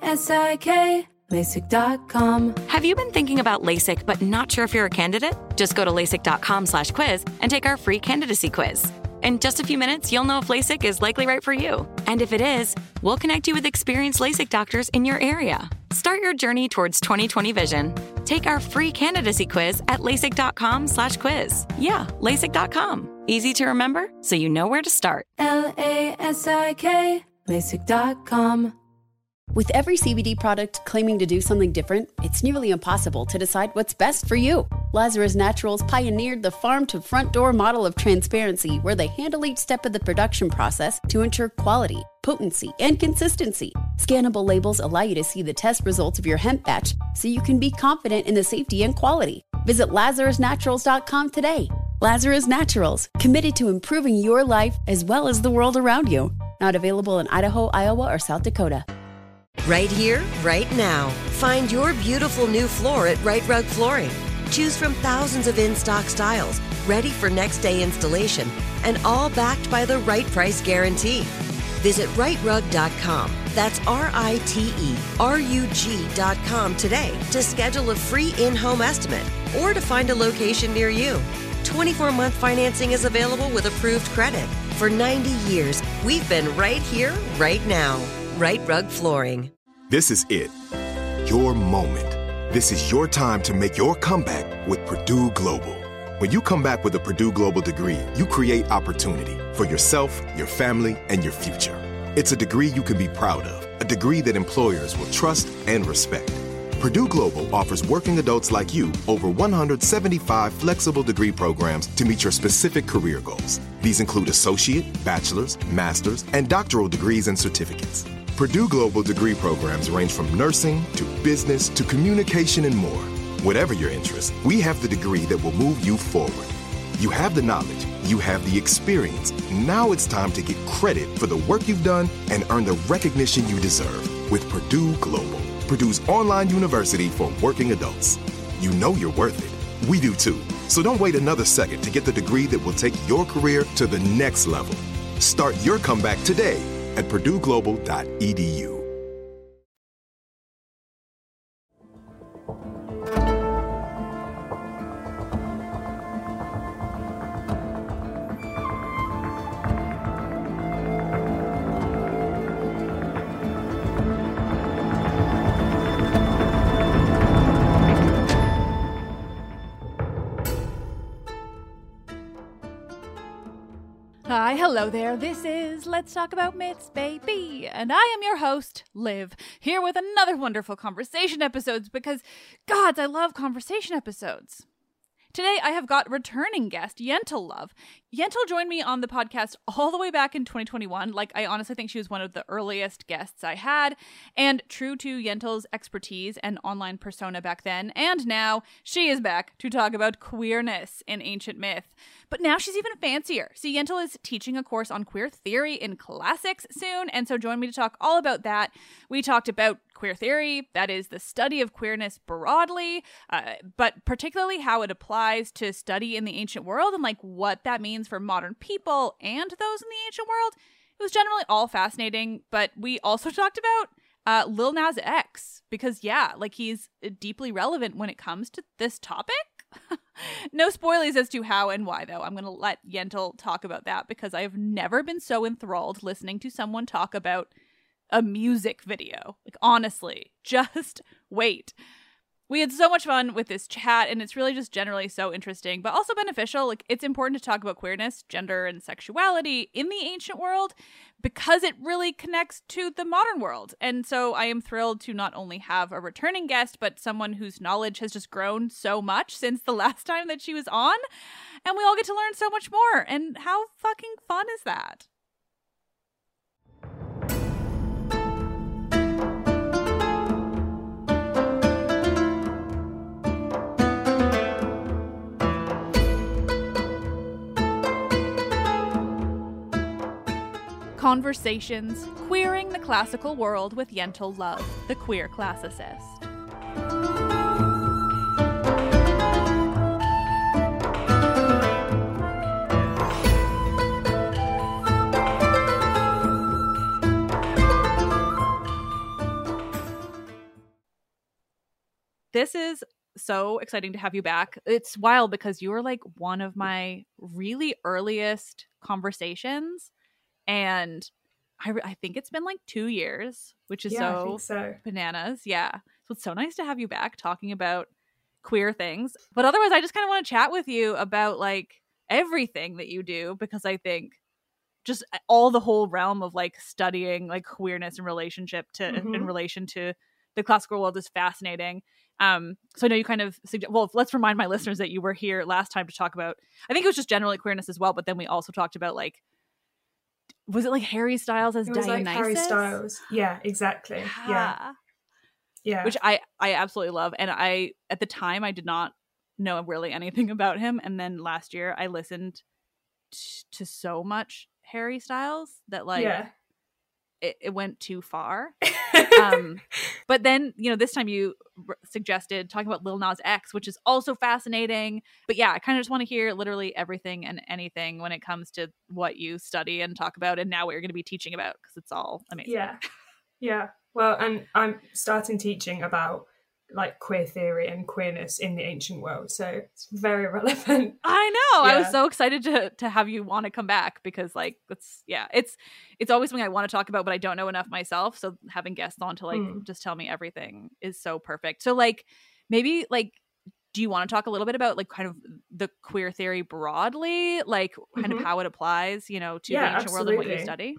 LASIK, Have you been thinking about LASIK but not sure if you're a candidate? Just go to LASIK.com/quiz and take our free candidacy quiz. In just a few minutes, you'll know if LASIK is likely right for you. And if it is, we'll connect you with experienced LASIK doctors in your area. Start your journey towards 20/20 vision. Take our free candidacy quiz at LASIK.com/quiz. Yeah, LASIK.com. Easy to remember, so you know where to start. LASIK, LASIK.com. With every CBD product claiming to do something different, it's nearly impossible to decide what's best for you. Lazarus Naturals pioneered the farm-to-front-door model of transparency, where they handle each step of the production process to ensure quality, potency, and consistency. Scannable labels allow you to see the test results of your hemp batch, so you can be confident in the safety and quality. Visit LazarusNaturals.com today. Lazarus Naturals, committed to improving your life as well as the world around you. Not available in Idaho, Iowa, or South Dakota. Right here, right now. Find your beautiful new floor at Right Rug Flooring. Choose from thousands of in-stock styles, ready for next day installation, and all backed by the right price guarantee. Visit rightrug.com. That's RITERUG.com today to schedule a free in-home estimate or to find a location near you. 24-month financing is available with approved credit. For 90 years, we've been right here, right now. Right Rug Flooring. This is it. Your moment. This is your time to make your comeback with Purdue Global. When you come back with a Purdue Global degree, you create opportunity for yourself, your family, and your future. It's a degree you can be proud of, a degree that employers will trust and respect. Purdue Global offers working adults like you over 175 flexible degree programs to meet your specific career goals. These include associate, bachelor's, master's, and doctoral degrees and certificates. Purdue Global degree programs range from nursing to business to communication and more. Whatever your interest, we have the degree that will move you forward. You have the knowledge, you have the experience. Now it's time to get credit for the work you've done and earn the recognition you deserve with Purdue Global, Purdue's online university for working adults. You know you're worth it. We do too. So don't wait another second to get the degree that will take your career to the next level. Start your comeback today at purdueglobal.edu. Hi, hello there. This is Let's Talk About Myths, baby. And I am your host, Liv, here with another wonderful conversation episodes because, gods, I love conversation episodes. Today, I have got returning guest, Yentl Love. Yentl joined me on the podcast all the way back in 2021. Like, I honestly think she was one of the earliest guests I had. And true to Yentl's expertise and online persona back then and now, she is back to talk about queerness in ancient myth. But now she's even fancier. See, Yentl is teaching a course on queer theory in classics soon, and so join me to talk all about that. We talked about queer theory, that is the study of queerness broadly, but particularly how it applies to study in the ancient world and like what that means for modern people and those in the ancient world. It was generally all fascinating, but we also talked about Lil Nas X, because yeah, like he's deeply relevant when it comes to this topic. No spoilers as to how and why, though. I'm going to let Yentl talk about that because I have never been so enthralled listening to someone talk about a music video. Like, honestly, just wait. We had so much fun with this chat, and it's really just generally so interesting, but also beneficial. Like, it's important to talk about queerness, gender, and sexuality in the ancient world because it really connects to the modern world. And so I am thrilled to not only have a returning guest, but someone whose knowledge has just grown so much since the last time that she was on. And we all get to learn so much more. And how fucking fun is that? Conversations, Queering the Classical World with Yentl Love, the queer classicist. this is so exciting to have you back. It's wild because you were like one of my really earliest conversations, and I think it's been like 2 years, which is so bananas. Yeah. So it's so nice to have you back talking about queer things. But otherwise, I just kind of want to chat with you about like everything that you do, because I think just all the whole realm of like studying like queerness in relationship to in relation to the classical world is fascinating. So I know you kind of well, let's remind my listeners that you were here last time to talk about, I think it was just generally queerness as well, but then we also talked about like, was it like Harry Styles as Dionysus? Like Harry Styles. Yeah, exactly. Yeah. Which I absolutely love. And I, at the time, I did not know really anything about him. And then last year I listened to so much Harry Styles that like it went too far. But then, you know, this time you suggested talking about Lil Nas X, which is also fascinating. But yeah, I kind of just want to hear literally everything and anything when it comes to what you study and talk about and now what you're going to be teaching about, because it's all amazing. Yeah. Well, and I'm starting teaching about like queer theory and queerness in the ancient world, so it's very relevant. I know. I was so excited to have you want to come back, because like it's always something I want to talk about, but I don't know enough myself, so having guests on to like just tell me everything is so perfect. So like maybe like, do you want to talk a little bit about like kind of the queer theory broadly, like kind of how it applies, you know, to the ancient world and what you study?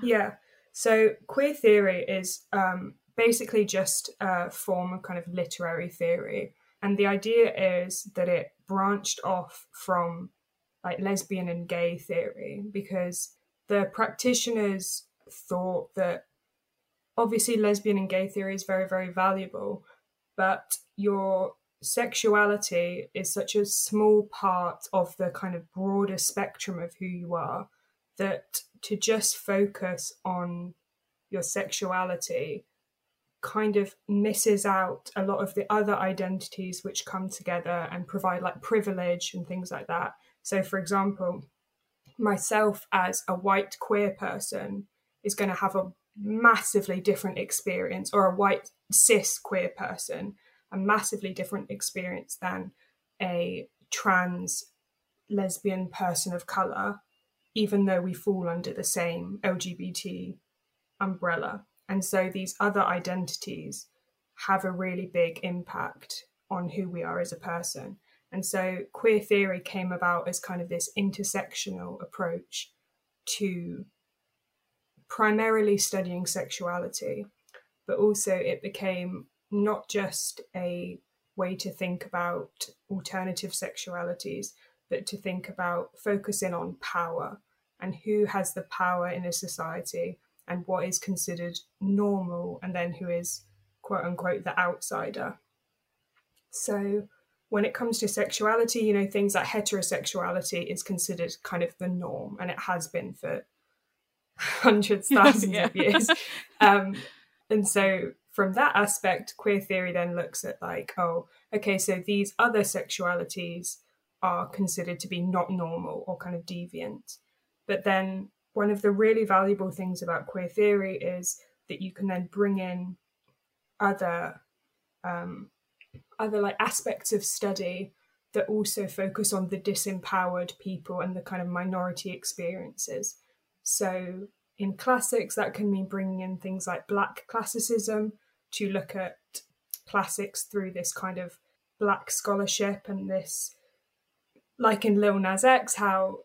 So queer theory is basically just a form of kind of literary theory. And the idea is that it branched off from like lesbian and gay theory, because the practitioners thought that obviously lesbian and gay theory is very, very valuable, but your sexuality is such a small part of the kind of broader spectrum of who you are, that to just focus on your sexuality kind of misses out a lot of the other identities which come together and provide like privilege and things like that. So for example, myself as a white queer person is going to have a massively different experience, or a white cis queer person, a massively different experience than a trans lesbian person of color, even though we fall under the same LGBT umbrella. And so these other identities have a really big impact on who we are as a person. And so queer theory came about as kind of this intersectional approach to primarily studying sexuality, but also it became not just a way to think about alternative sexualities, but to think about focusing on power and who has the power in a society and what is considered normal, and then who is quote unquote the outsider. So when it comes to sexuality, you know, things like heterosexuality is considered kind of the norm, and it has been for hundreds, thousands of years. And so from that aspect, queer theory then looks at like, oh, okay, so these other sexualities are considered to be not normal or kind of deviant. But then one of the really valuable things about queer theory is that you can then bring in other like aspects of study that also focus on the disempowered people and the kind of minority experiences. So in classics, that can mean bringing in things like Black classicism to look at classics through this kind of Black scholarship, and this, like in Lil Nas X, how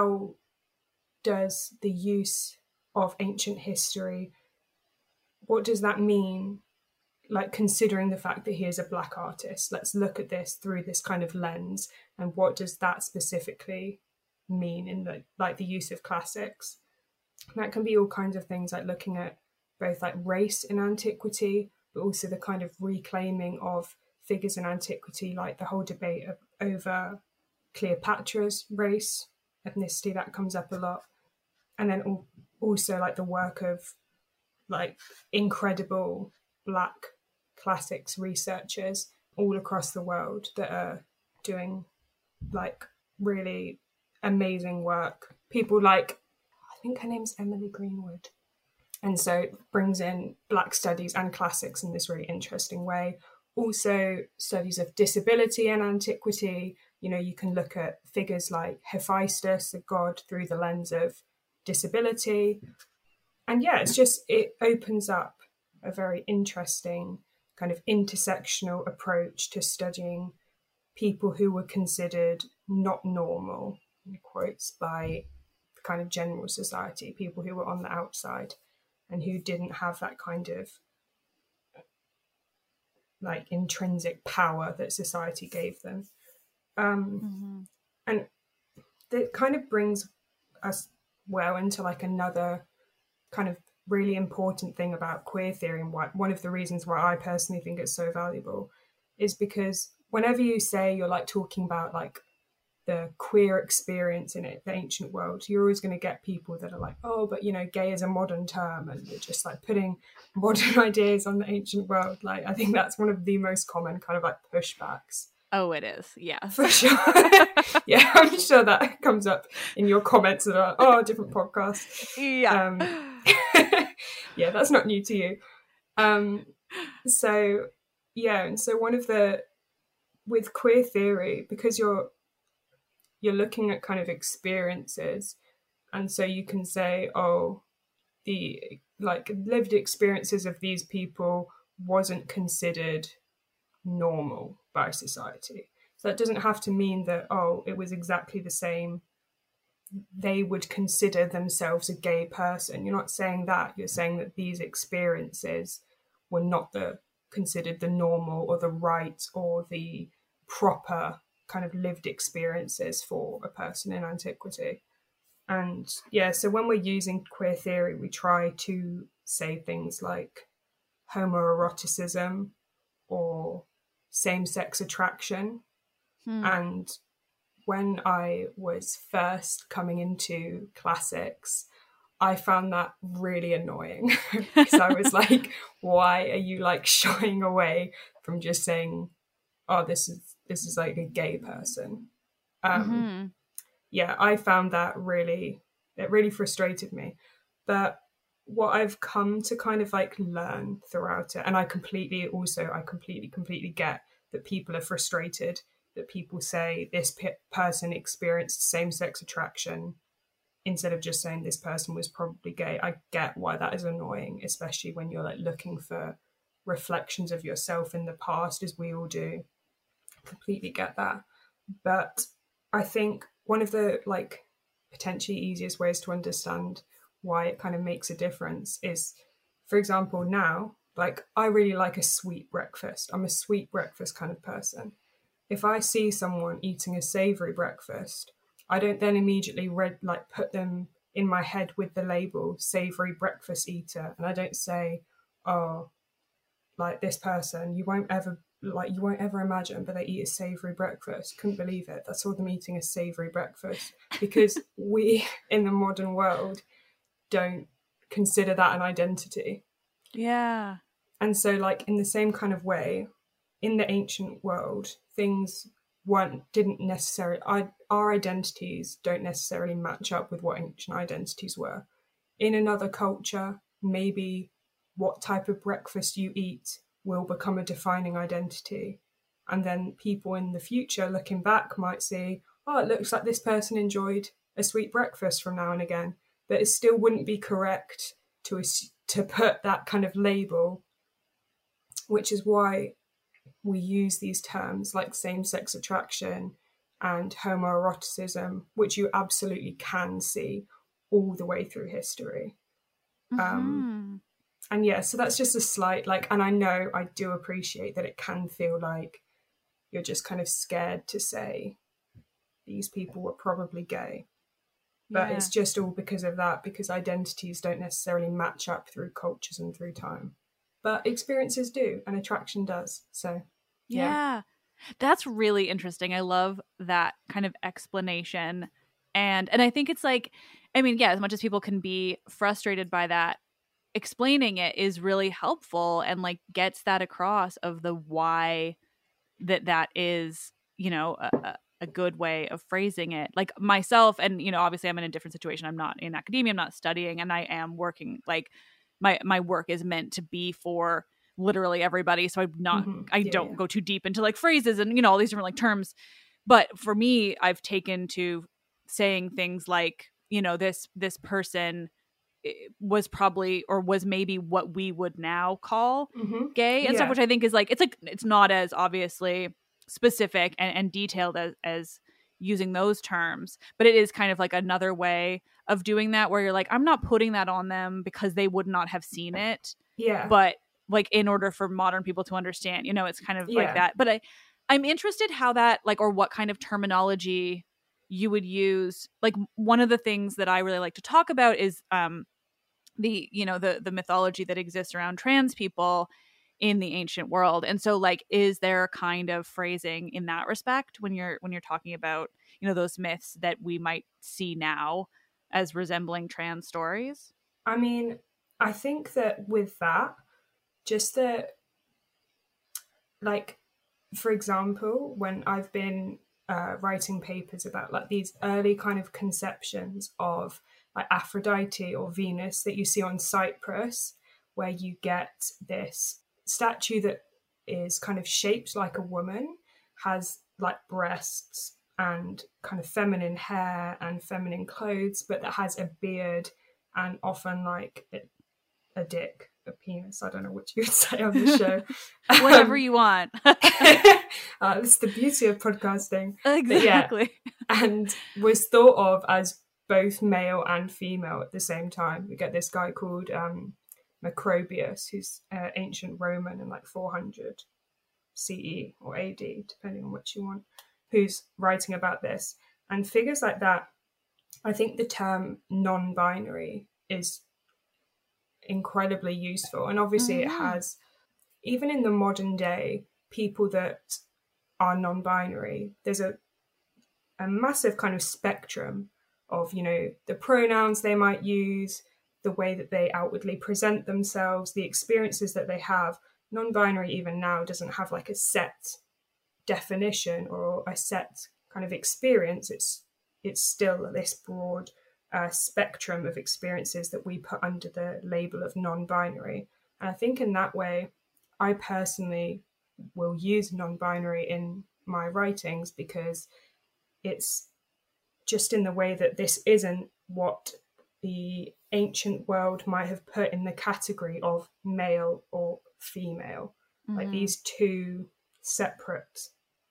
does the use of ancient history, what does that mean? Like, considering the fact that he is a Black artist, let's look at this through this kind of lens, and what does that specifically mean in the use of classics? And that can be all kinds of things, like looking at both like race in antiquity, but also the kind of reclaiming of figures in antiquity, like the whole debate over Cleopatra's race, ethnicity, that comes up a lot. And then also like the work of like incredible Black classics researchers all across the world that are doing like really amazing work. People like, I think her name's Emily Greenwood. And so it brings in Black studies and classics in this really interesting way. also studies of disability in antiquity. You can look at figures like Hephaestus, a god, through the lens of disability. And yeah, it opens up a very interesting kind of intersectional approach to studying people who were considered not normal, in quotes, by the kind of general society, people who were on the outside and who didn't have that kind of like intrinsic power that society gave them. And that kind of brings us well into like another kind of really important thing about queer theory, and one of the reasons why I personally think it's so valuable is because whenever you say you're like talking about like the queer experience in the ancient world, you're always going to get people that are like, oh, but gay is a modern term, and you're just like putting modern ideas on the ancient world. Like, I think that's one of the most common kind of like pushbacks. Oh, it is. Yeah, for sure. Yeah, I'm sure that comes up in your comments about, oh, different podcast. Yeah. Yeah, that's not new to you. So yeah, and so with queer theory, because you're looking at kind of experiences, and so you can say, oh, the like lived experiences of these people wasn't considered normal by society. So that doesn't have to mean that, oh, it was exactly the same. They would consider themselves a gay person. You're not saying that. You're saying that these experiences were not considered the normal or the right or the proper kind of lived experiences for a person in antiquity. And yeah, so when we're using queer theory, we try to say things like homoeroticism or same-sex attraction. And when I was first coming into classics, I found that really annoying because I was like, why are you like shying away from just saying, oh, this is like a gay person? Yeah, I found that it really frustrated me. But what I've come to kind of like learn throughout it, and I completely get that people are frustrated, that people say this person experienced same-sex attraction instead of just saying this person was probably gay. I get why that is annoying, especially when you're like looking for reflections of yourself in the past, as we all do. Completely get that. But I think one of the like potentially easiest ways to understand why it kind of makes a difference is, for example, now, like I really like a sweet breakfast. I'm a sweet breakfast kind of person. If I see someone eating a savory breakfast, I don't then immediately put them in my head with the label savory breakfast eater, and I don't say, oh, like this person, you won't ever imagine, but they eat a savory breakfast. Couldn't believe it. I saw them eating a savory breakfast, because we in the modern world don't consider that an identity. Yeah. And so like in the same kind of way, in the ancient world, things didn't necessarily, our identities don't necessarily match up with what ancient identities were. In another culture, maybe what type of breakfast you eat will become a defining identity. And then people in the future looking back might say, oh, it looks like this person enjoyed a sweet breakfast from now and again. But it still wouldn't be correct to put that kind of label, which is why we use these terms like same-sex attraction and homoeroticism, which you absolutely can see all the way through history. And yeah, so that's just a slight, like, and I know I do appreciate that it can feel like you're just kind of scared to say these people were probably gay. But it's just all because of that, because identities don't necessarily match up through cultures and through time. But experiences do, and attraction does. So, yeah. That's really interesting. I love that kind of explanation. And I think it's like, I mean, yeah, as much as people can be frustrated by that, explaining it is really helpful and like gets that across of the why that is, you know, a good way of phrasing it. Like myself, and, you know, obviously I'm in a different situation. I'm not in academia, I'm not studying, and I am working, like my work is meant to be for literally everybody. So I don't Yeah. go too deep into like phrases and, you know, all these different like terms. But for me, I've taken to saying things like, you know, this person was probably, or was maybe what we would now call gay and stuff, which I think is like, it's not as obviously specific and detailed as using those terms, but it is kind of like another way of doing that, where you're like, I'm not putting that on them because they would not have seen it. Yeah. But like, in order for modern people to understand, you know, it's kind of like that. But I'm interested how that, like, or what kind of terminology you would use. Like, one of the things that I really like to talk about is the, you know, the mythology that exists around trans people in the ancient world. And so, like, is there a kind of phrasing in that respect when you're talking about, you know, those myths that we might see now as resembling trans stories? I mean, I think that with that, just the, like, for example, when I've been writing papers about like these early kind of conceptions of like Aphrodite or Venus that you see on Cyprus, where you get this statue that is kind of shaped like a woman, has like breasts and kind of feminine hair and feminine clothes, but that has a beard and often like a dick, a penis. I don't know what you would say on the show. Whatever you want. It's the beauty of podcasting. Exactly. Yeah. And was thought of as both male and female at the same time. We get this guy called Macrobius, who's ancient Roman in like 400 CE or AD, depending on which you want, who's writing about this. And figures like that, I think the term non-binary is incredibly useful. And obviously it has, even in the modern day, people that are non-binary, there's a massive kind of spectrum of, you know, the pronouns they might use, the way that they outwardly present themselves, the experiences that they have. Non-binary even now doesn't have like a set definition or a set kind of experience. It's still this broad spectrum of experiences that we put under the label of non-binary. And I think in that way, I personally will use non-binary in my writings, because it's just in the way that this isn't what the ancient world might have put in the category of male or female, like these two separate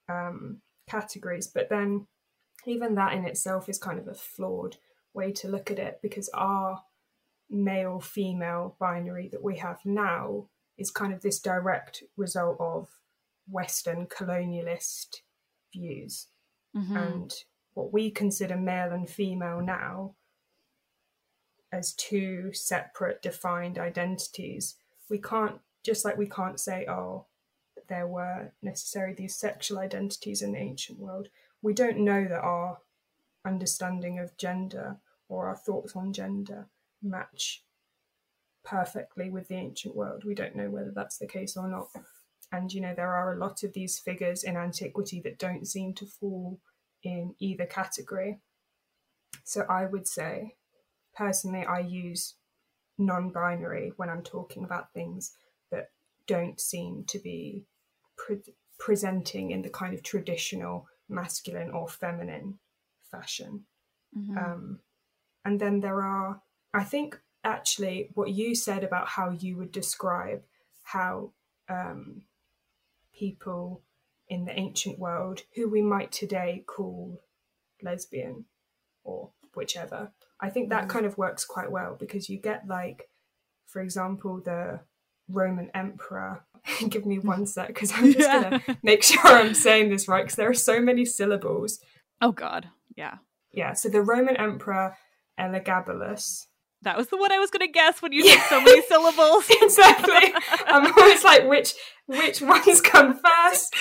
categories. But then even that in itself is kind of a flawed way to look at it, because our male-female binary that we have now is kind of this direct result of Western colonialist views. And what we consider male and female now as two separate defined identities, we can't, just like we can't say, oh, there were necessarily these sexual identities in the ancient world. We don't know that our understanding of gender or our thoughts on gender match perfectly with the ancient world. We don't know whether that's the case or not. And, you know, there are a lot of these figures in antiquity that don't seem to fall in either category. So I would say, personally, I use non-binary when I'm talking about things that don't seem to be presenting in the kind of traditional masculine or feminine fashion. And then there are, I think, actually, what you said about how you would describe how people in the ancient world, who we might today call lesbian or whichever, I think that kind of works quite well, because you get, like, for example, the Roman emperor. Give me one sec, because I'm just going to make sure I'm saying this right, because there are so many syllables. Oh, God. Yeah. Yeah, so the Roman emperor Elagabalus. That was the one I was going to guess when you said so many syllables. Exactly. I'm always like, which ones come first?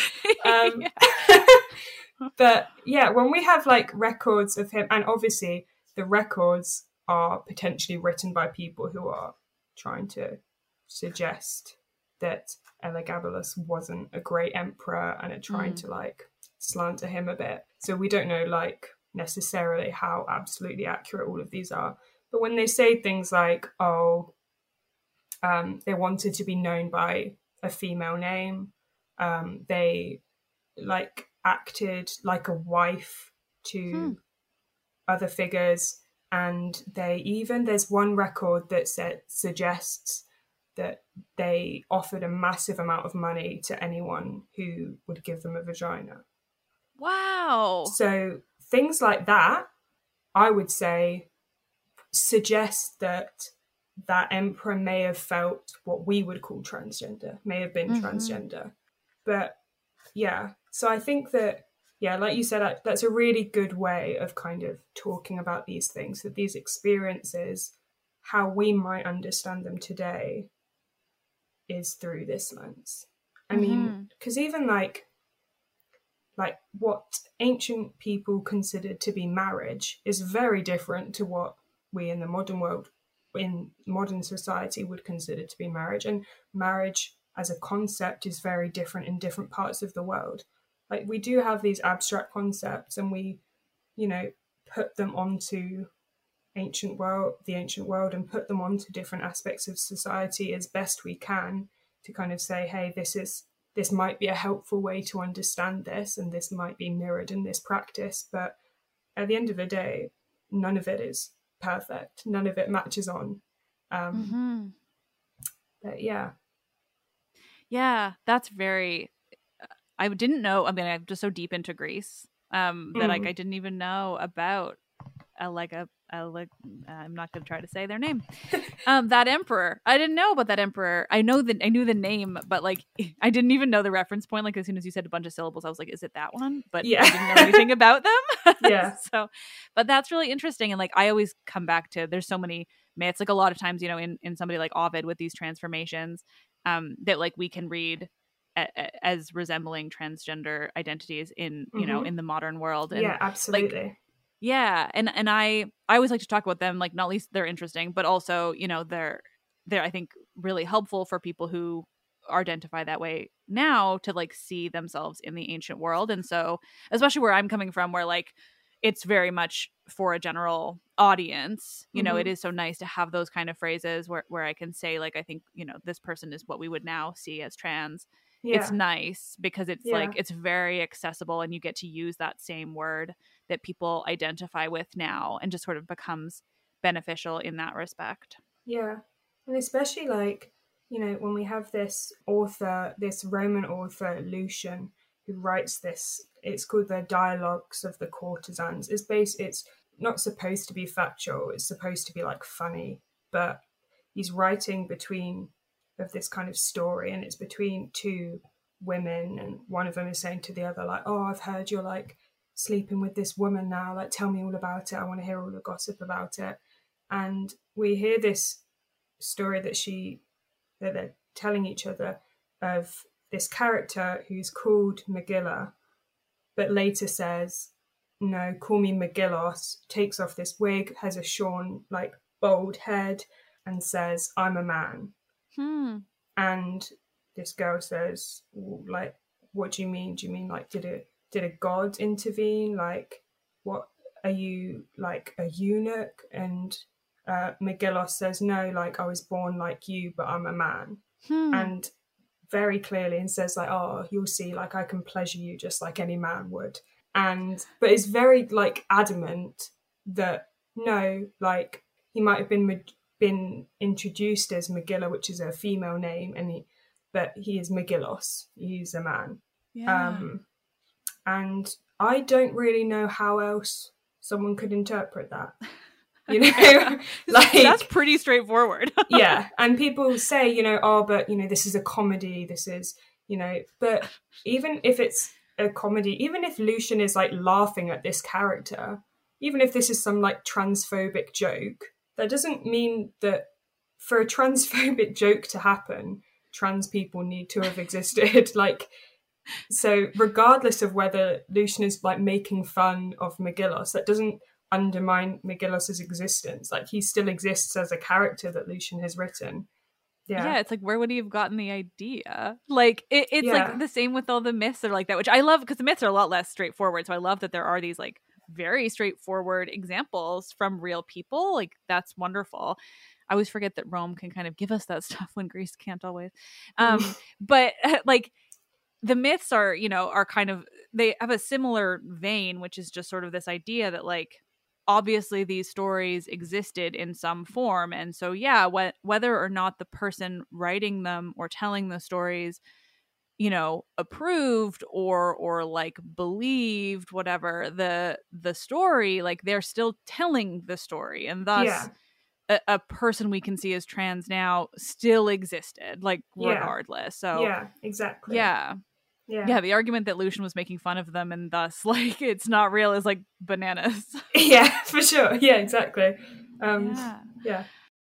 But yeah, when we have like records of him, and obviously the records are potentially written by people who are trying to suggest that Elagabalus wasn't a great emperor and are trying to like slander him a bit. So we don't know like necessarily how absolutely accurate all of these are. But when they say things like, they wanted to be known by a female name. They like acted like a wife to other figures, and there's one record that suggests that they offered a massive amount of money to anyone who would give them a vagina. Wow. So things like that, I would say, suggest that emperor may have felt what we would call transgender, may have been transgender. But yeah, so I think that, yeah, like you said, that's a really good way of kind of talking about these things, that these experiences, how we might understand them today is through this lens. I mean, because even like what ancient people considered to be marriage is very different to what we in the modern world, in modern society, would consider to be marriage. And marriage as a concept is very different in different parts of the world. Like, we do have these abstract concepts, and we, you know, put them onto the ancient world and put them onto different aspects of society as best we can, to kind of say, hey, this might be a helpful way to understand this, and this might be mirrored in this practice. But at the end of the day, none of it is perfect. None of it matches on. But yeah. That's very, I didn't know, I mean, I'm just so deep into Greece that like I didn't even know about I'm not going to try to say their name. That emperor. I didn't know about that emperor. I knew the name, but like I didn't even know the reference point. Like, as soon as you said a bunch of syllables, I was like, is it that one? But I didn't know anything about them. Yeah. So, but that's really interesting. And like, I always come back to, there's so many myths, like a lot of times, you know, in somebody like Ovid with these transformations, that like we can read as resembling transgender identities in, you know, in the modern world. And yeah, absolutely. Like, yeah, and I always like to talk about them, like, not least they're interesting, but also, you know, they're I think really helpful for people who identify that way now to like see themselves in the ancient world. And so, especially where I'm coming from, where like it's very much for a general audience, you know, it is so nice to have those kind of phrases where I can say, like, I think, you know, this person is what we would now see as trans. It's nice because it's like, it's very accessible, and you get to use that same word that people identify with now, and just sort of becomes beneficial in that respect. Yeah. And especially like, you know, when we have this author, this Roman author, Lucian, who writes this, it's called the Dialogues of the Courtesans. It's not supposed to be factual. It's supposed to be like funny, but he's writing of this kind of story, and it's between two women, and one of them is saying to the other, like, oh, I've heard you're like sleeping with this woman now, like, tell me all about it, I want to hear all the gossip about it. And we hear this story that they're telling each other of this character who's called Megilla, but later says, no, call me Megillos, takes off this wig, has a shorn, like, bald head, and says, I'm a man. And this girl says, like, what do you mean? Do you mean like, did a god intervene? Like, what, are you like a eunuch? And Megillos says, no, like, I was born like you, but I'm a man. And very clearly, and says like, oh, you'll see, like, I can pleasure you just like any man would. But it's very like adamant that no, like, he might have been introduced as Megilla, which is a female name, but he is Megillos. He's a man. And I don't really know how else someone could interpret that. You know, like, that's pretty straightforward. Yeah, and people say, you know, oh, but you know, this is a comedy. This is, you know, but even if it's a comedy, even if Lucian is like laughing at this character, even if this is some like transphobic joke, that doesn't mean that for a transphobic joke to happen, trans people need to have existed. Like, so regardless of whether Lucian is like making fun of Megillos, that doesn't undermine Megillos' existence. Like, he still exists as a character that Lucian has written. Yeah, it's like, where would he have gotten the idea? Like, it's like the same with all the myths that are like that, which I love, because the myths are a lot less straightforward. So I love that there are these like very straightforward examples from real people. Like, that's wonderful. I always forget that Rome can kind of give us that stuff when Greece can't always. But like, the myths are, are kind of, they have a similar vein, which is just sort of this idea that, like, obviously these stories existed in some form. And so, yeah, whether or not the person writing them or telling the stories, approved or like believed whatever the story, like, they're still telling the story. And thus a person we can see as trans now still existed, like, regardless. So yeah, exactly. Yeah, the argument that Lucian was making fun of them and thus, like, it's not real is, like, bananas. Yeah, for sure. Yeah, exactly. Yeah.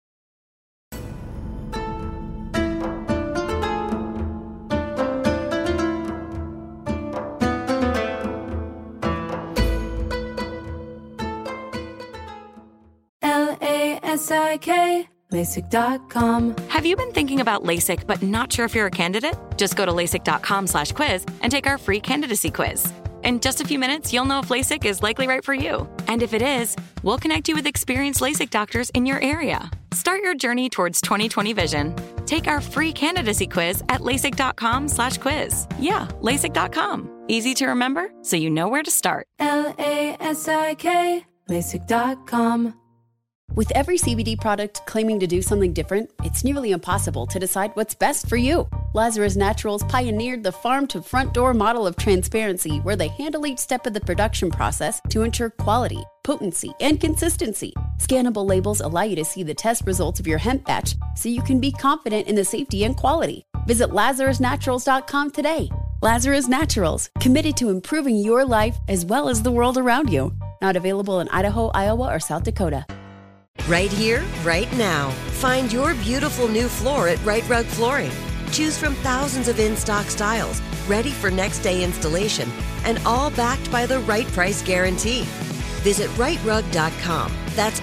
LASIK, LASIK.com. Have you been thinking about LASIK but not sure if you're a candidate? Just go to LASIK.com/quiz and take our free candidacy quiz. In just a few minutes, you'll know if LASIK is likely right for you. And if it is, we'll connect you with experienced LASIK doctors in your area. Start your journey towards 20/20 vision. Take our free candidacy quiz at LASIK.com/quiz. Yeah, LASIK.com. Easy to remember, so you know where to start. LASIK, LASIK.com. With every CBD product claiming to do something different, it's nearly impossible to decide what's best for you. Lazarus Naturals pioneered the farm-to-front-door model of transparency, where they handle each step of the production process to ensure quality, potency, and consistency. Scannable labels allow you to see the test results of your hemp batch, so you can be confident in the safety and quality. Visit LazarusNaturals.com today. Lazarus Naturals, committed to improving your life as well as the world around you. Not available in Idaho, Iowa, or South Dakota. Right here, right now. Find your beautiful new floor at Right Rug Flooring. Choose from thousands of in-stock styles, ready for next day installation, and all backed by the right price guarantee. Visit rightrug.com. That's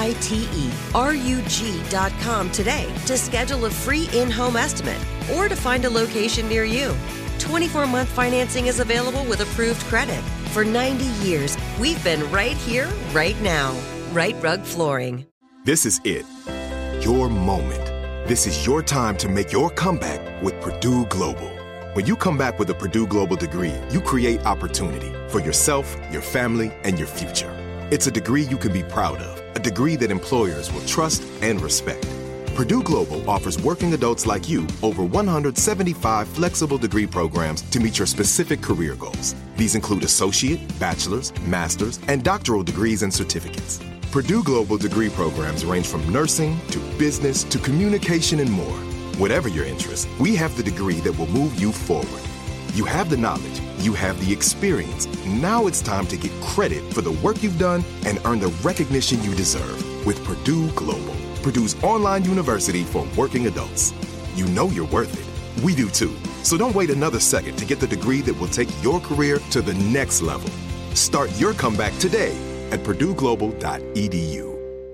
RITERUG.com today to schedule a free in-home estimate or to find a location near you. 24-month financing is available with approved credit. For 90 years, we've been right here, right now. Right Rug Flooring. This is it. Your moment. This is your time to make your comeback with Purdue Global. When you come back with a Purdue Global degree, you create opportunity for yourself, your family, and your future. It's a degree you can be proud of, a degree that employers will trust and respect. Purdue Global offers working adults like you over 175 flexible degree programs to meet your specific career goals. These include associate, bachelor's, master's, and doctoral degrees and certificates. Purdue Global degree programs range from nursing to business to communication and more. Whatever your interest, we have the degree that will move you forward. You have the knowledge, you have the experience. Now it's time to get credit for the work you've done and earn the recognition you deserve with Purdue Global, Purdue's online university for working adults. You know you're worth it. We do too. So don't wait another second to get the degree that will take your career to the next level. Start your comeback today at purdueglobal.edu.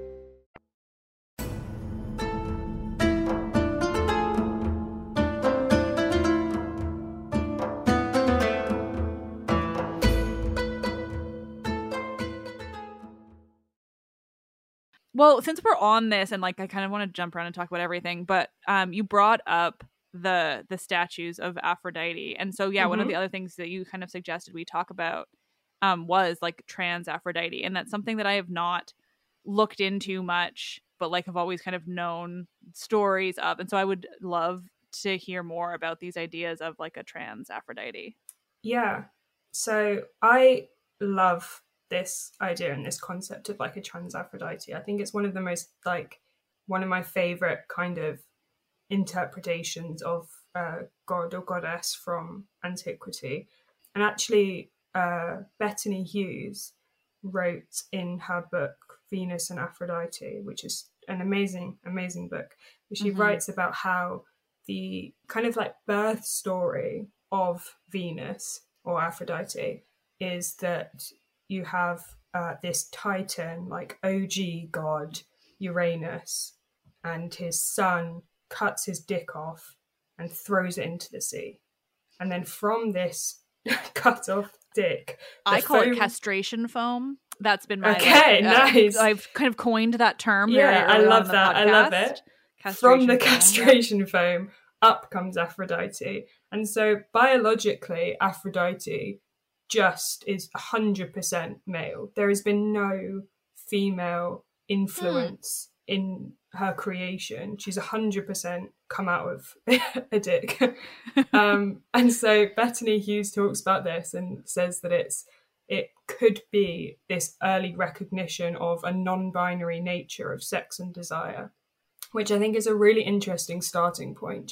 Well, since we're on this, and like, I kind of want to jump around and talk about everything, but you brought up the statues of Aphrodite, and so one of the other things that you kind of suggested we talk about was like trans Aphrodite, and that's something that I have not looked into much, but like I've always kind of known stories of, and so I would love to hear more about these ideas of like a trans Aphrodite. Yeah, so I love this idea and this concept of like a trans Aphrodite. I think it's one of the most, like, one of my favorite kind of interpretations of god or goddess from antiquity. And actually Bettany Hughes wrote in her book Venus and Aphrodite, which is an amazing book. She writes about how the kind of like birth story of Venus or Aphrodite is that you have this Titan, like OG god Uranus, and his son cuts his dick off and throws it into the sea. And then from this cut off dick. I call it castration foam. That's been my nice. I've kind of coined that term. Yeah, I love that. I love it. From the castration foam, up comes Aphrodite. And so biologically, Aphrodite just is 100% male. There has been no female influence in her creation. She's 100% come out of a dick. And so Bettany Hughes talks about this and says that it could be this early recognition of a non-binary nature of sex and desire, which I think is a really interesting starting point.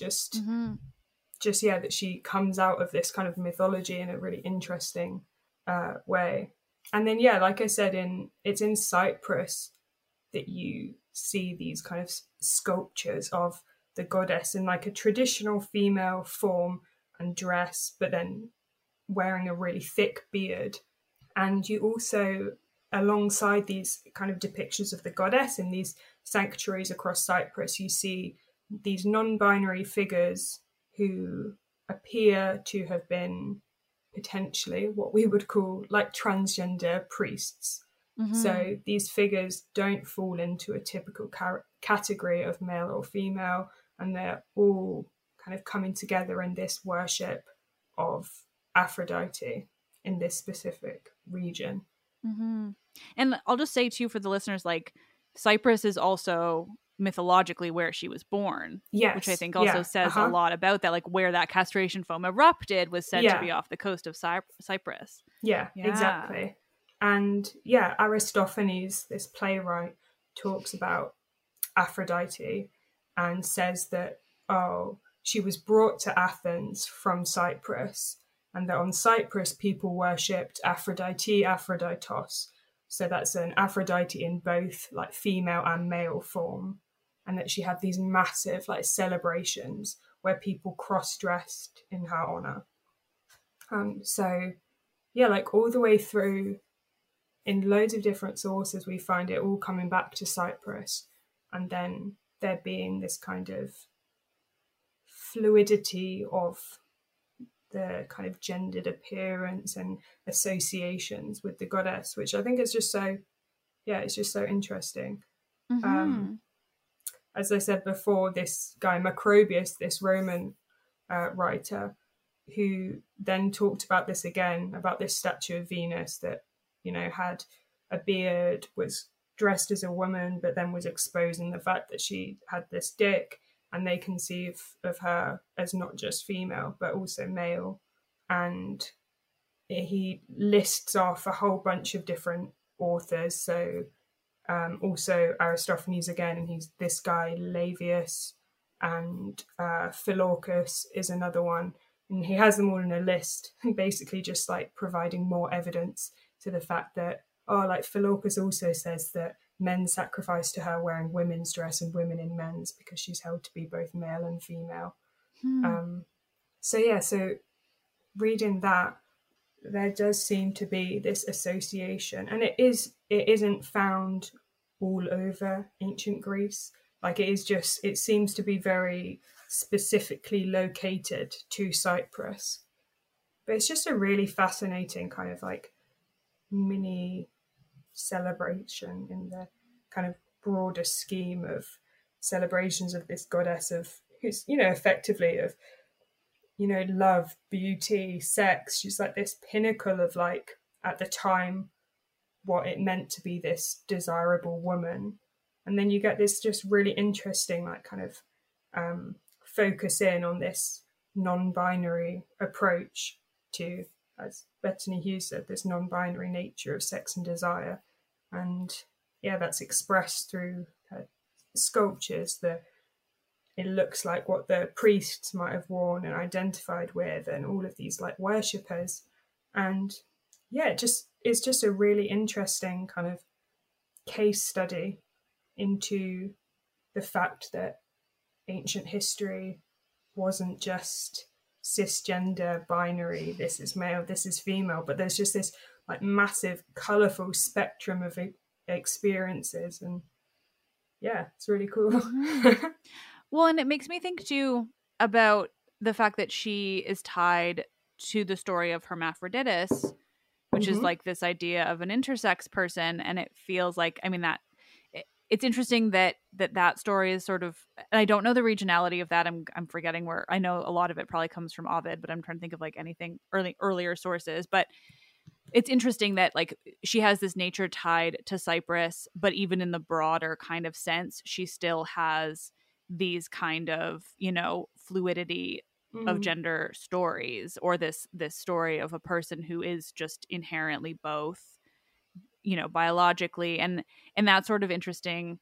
That she comes out of this kind of mythology in a really interesting way. And then, like I said, it's in Cyprus that you see these kind of sculptures of the goddess in like a traditional female form and dress, but then wearing a really thick beard. And you also, alongside these kind of depictions of the goddess in these sanctuaries across Cyprus, you see these non-binary figures who appear to have been potentially what we would call like transgender priests. So these figures don't fall into a typical category of male or female, and they're all kind of coming together in this worship of Aphrodite in this specific region. And I'll just say too, for the listeners, like Cyprus is also mythologically where she was born, which I think also says a lot about that, like where that castration foam erupted was said to be off the coast of Cyprus. Exactly. And Aristophanes, this playwright, talks about Aphrodite and says that she was brought to Athens from Cyprus, and that on Cyprus people worshipped Aphrodite, Aphroditos. So that's an Aphrodite in both like female and male form. And that she had these massive like celebrations where people cross-dressed in her honor. Like all the way through in loads of different sources, we find it all coming back to Cyprus, and then there being this kind of fluidity of the kind of gendered appearance and associations with the goddess, which I think is just so, it's just so interesting. As I said before, this guy Macrobius, this Roman writer, who then talked about this again, about this statue of Venus that, had a beard, was dressed as a woman, but then was exposing the fact that she had this dick, and they conceive of her as not just female, but also male. And he lists off a whole bunch of different authors. So also Aristophanes again, and he's this guy Laevius, and Philorcus is another one. And he has them all in a list, basically just like providing more evidence to the fact that, Philorcus also says that men sacrifice to her wearing women's dress and women in men's, because she's held to be both male and female. So reading that, there does seem to be this association, and it isn't found all over ancient Greece. Like it seems to be very specifically located to Cyprus. But it's just a really fascinating kind of like mini celebration in the kind of broader scheme of celebrations of this goddess of who's, effectively of, love, beauty, sex. She's like this pinnacle of like, at the time, what it meant to be this desirable woman. And then you get this just really interesting, like kind of focus in on this non-binary approach to, as Bettany Hughes said, this non-binary nature of sex and desire. And that's expressed through sculptures. It looks like what the priests might have worn and identified with, and all of these like worshippers. And it's just a really interesting kind of case study into the fact that ancient history wasn't just cisgender binary, this is male, this is female, but there's just this like massive colourful spectrum of experiences, and it's really cool. Well, and it makes me think too about the fact that she is tied to the story of Hermaphroditus, which is like this idea of an intersex person. And it feels like, I mean, that it's interesting that story is sort of, and I don't know the regionality of that. I'm forgetting where. I know a lot of it probably comes from Ovid, but I'm trying to think of like anything earlier sources. But it's interesting that like she has this nature tied to Cyprus, but even in the broader kind of sense, she still has these kind of, you know, fluidity of gender stories, or this story of a person who is just inherently both, you know, biologically, and that's sort of interesting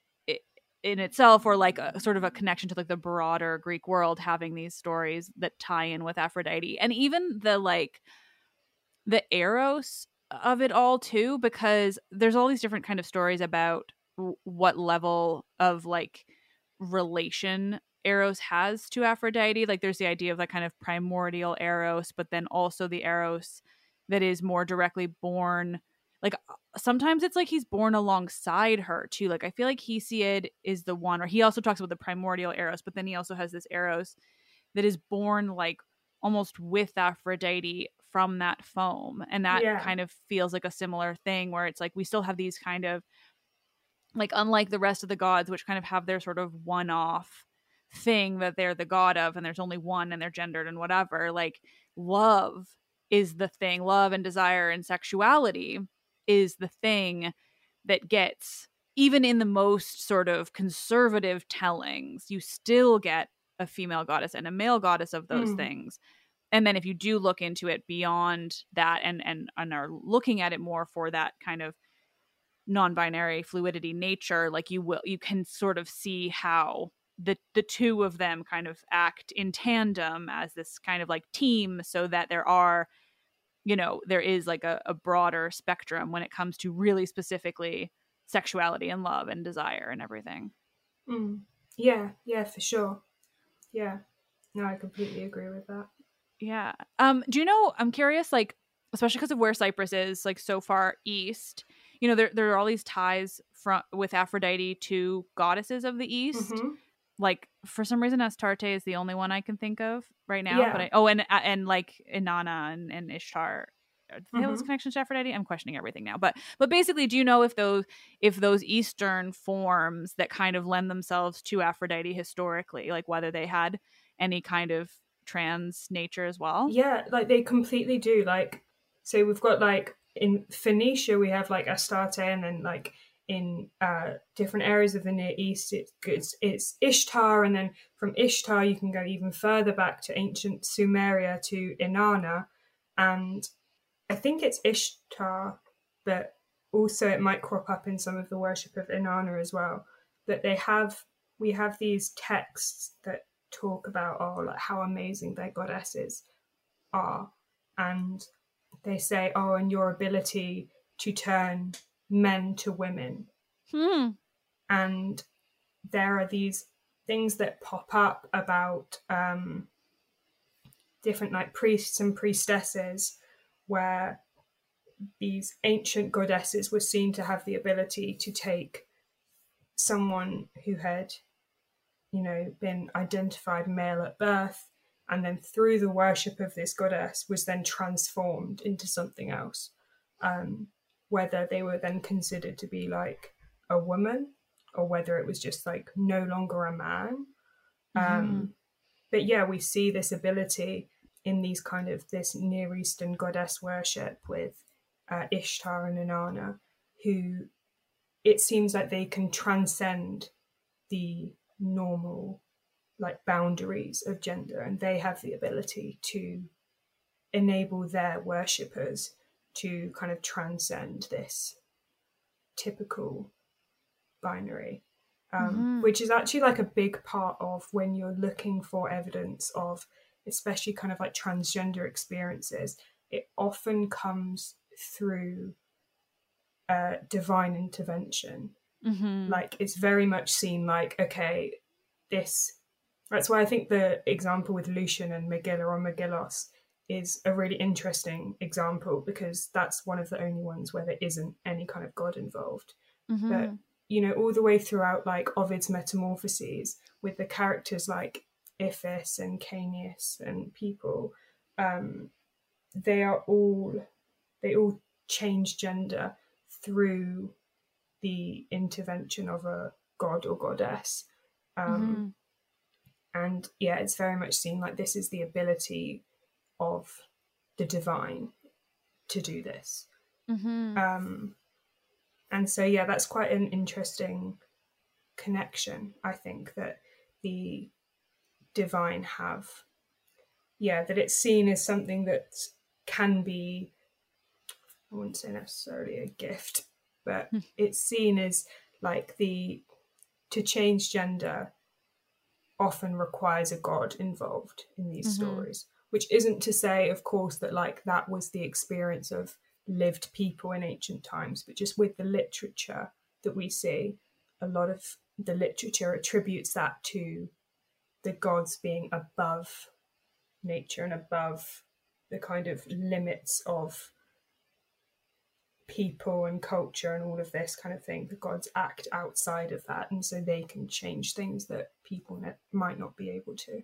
in itself, or like a sort of a connection to like the broader Greek world, having these stories that tie in with Aphrodite, and even the like the eros of it all too, because there's all these different kind of stories about what level of like relation Eros has to Aphrodite. Like there's the idea of that kind of primordial Eros, but then also the Eros that is more directly born. Like sometimes it's like he's born alongside her too. Like I feel like Hesiod is the one, or he also talks about the primordial Eros, but then he also has this Eros that is born like almost with Aphrodite from that foam. And that kind of feels like a similar thing, where it's like we still have these kind of like, unlike the rest of the gods, which kind of have their sort of one-off thing that they're the god of, and there's only one and they're gendered and whatever, like love is the thing. Love and desire and sexuality is the thing that gets, even in the most sort of conservative tellings, you still get a female goddess and a male goddess of those things. And then if you do look into it beyond that and are looking at it more for that kind of non-binary fluidity nature, like you can sort of see how the two of them kind of act in tandem as this kind of like team, so that there are, you know, there is like a broader spectrum when it comes to really specifically sexuality and love and desire and everything. Yeah, for sure. Yeah, no, I completely agree with that. Yeah. Do you know, I'm curious, like, especially because of where Cyprus is, like so far east, you know, there are all these ties with Aphrodite to goddesses of the east. Like for some reason Astarte is the only one I can think of right now. But and like Inanna and Ishtar, do they have those connections to Aphrodite? I'm questioning everything now. But basically, do you know if those Eastern forms that kind of lend themselves to Aphrodite historically, like whether they had any kind of trans nature as well? Yeah, like they completely do. Like, so we've got like in Phoenicia we have like Astarte, and then like in different areas of the Near East it's Ishtar, and then from Ishtar you can go even further back to ancient Sumeria to Inanna, and I think it's Ishtar, but also it might crop up in some of the worship of Inanna as well. But we have these texts that talk about like how amazing their goddesses are, and they say, and your ability to turn men to women. And there are these things that pop up about different like priests and priestesses, where these ancient goddesses were seen to have the ability to take someone who had, you know, been identified male at birth, and then through the worship of this goddess was then transformed into something else, whether they were then considered to be like a woman or whether it was just like no longer a man. But yeah, we see this ability in these kind of this Near Eastern goddess worship with Ishtar and Inanna, who it seems like they can transcend the normal like boundaries of gender, and they have the ability to enable their worshippers to kind of transcend this typical binary, which is actually like a big part of when you're looking for evidence of especially kind of like transgender experiences. It often comes through divine intervention. Like it's very much seen like, okay, that's why I think the example with Lucian and Megilla or Megillos is a really interesting example, because that's one of the only ones where there isn't any kind of god involved. But you know, all the way throughout like Ovid's Metamorphoses, with the characters like Iphis and Caeneus and people, they they all change gender through the intervention of a god or goddess. And yeah, it's very much seen like this is the ability of the divine to do this. And so, yeah, that's quite an interesting connection, I think, that the divine have. Yeah, that it's seen as something that can be, I wouldn't say necessarily a gift, but it's seen as like to change gender often requires a god involved in these stories, which isn't to say, of course, that like that was the experience of lived people in ancient times, but just with the literature that we see, a lot of the literature attributes that to the gods being above nature and above the kind of limits of people and culture and all of this kind of thing. The gods act outside of that, and so they can change things that people might not be able to.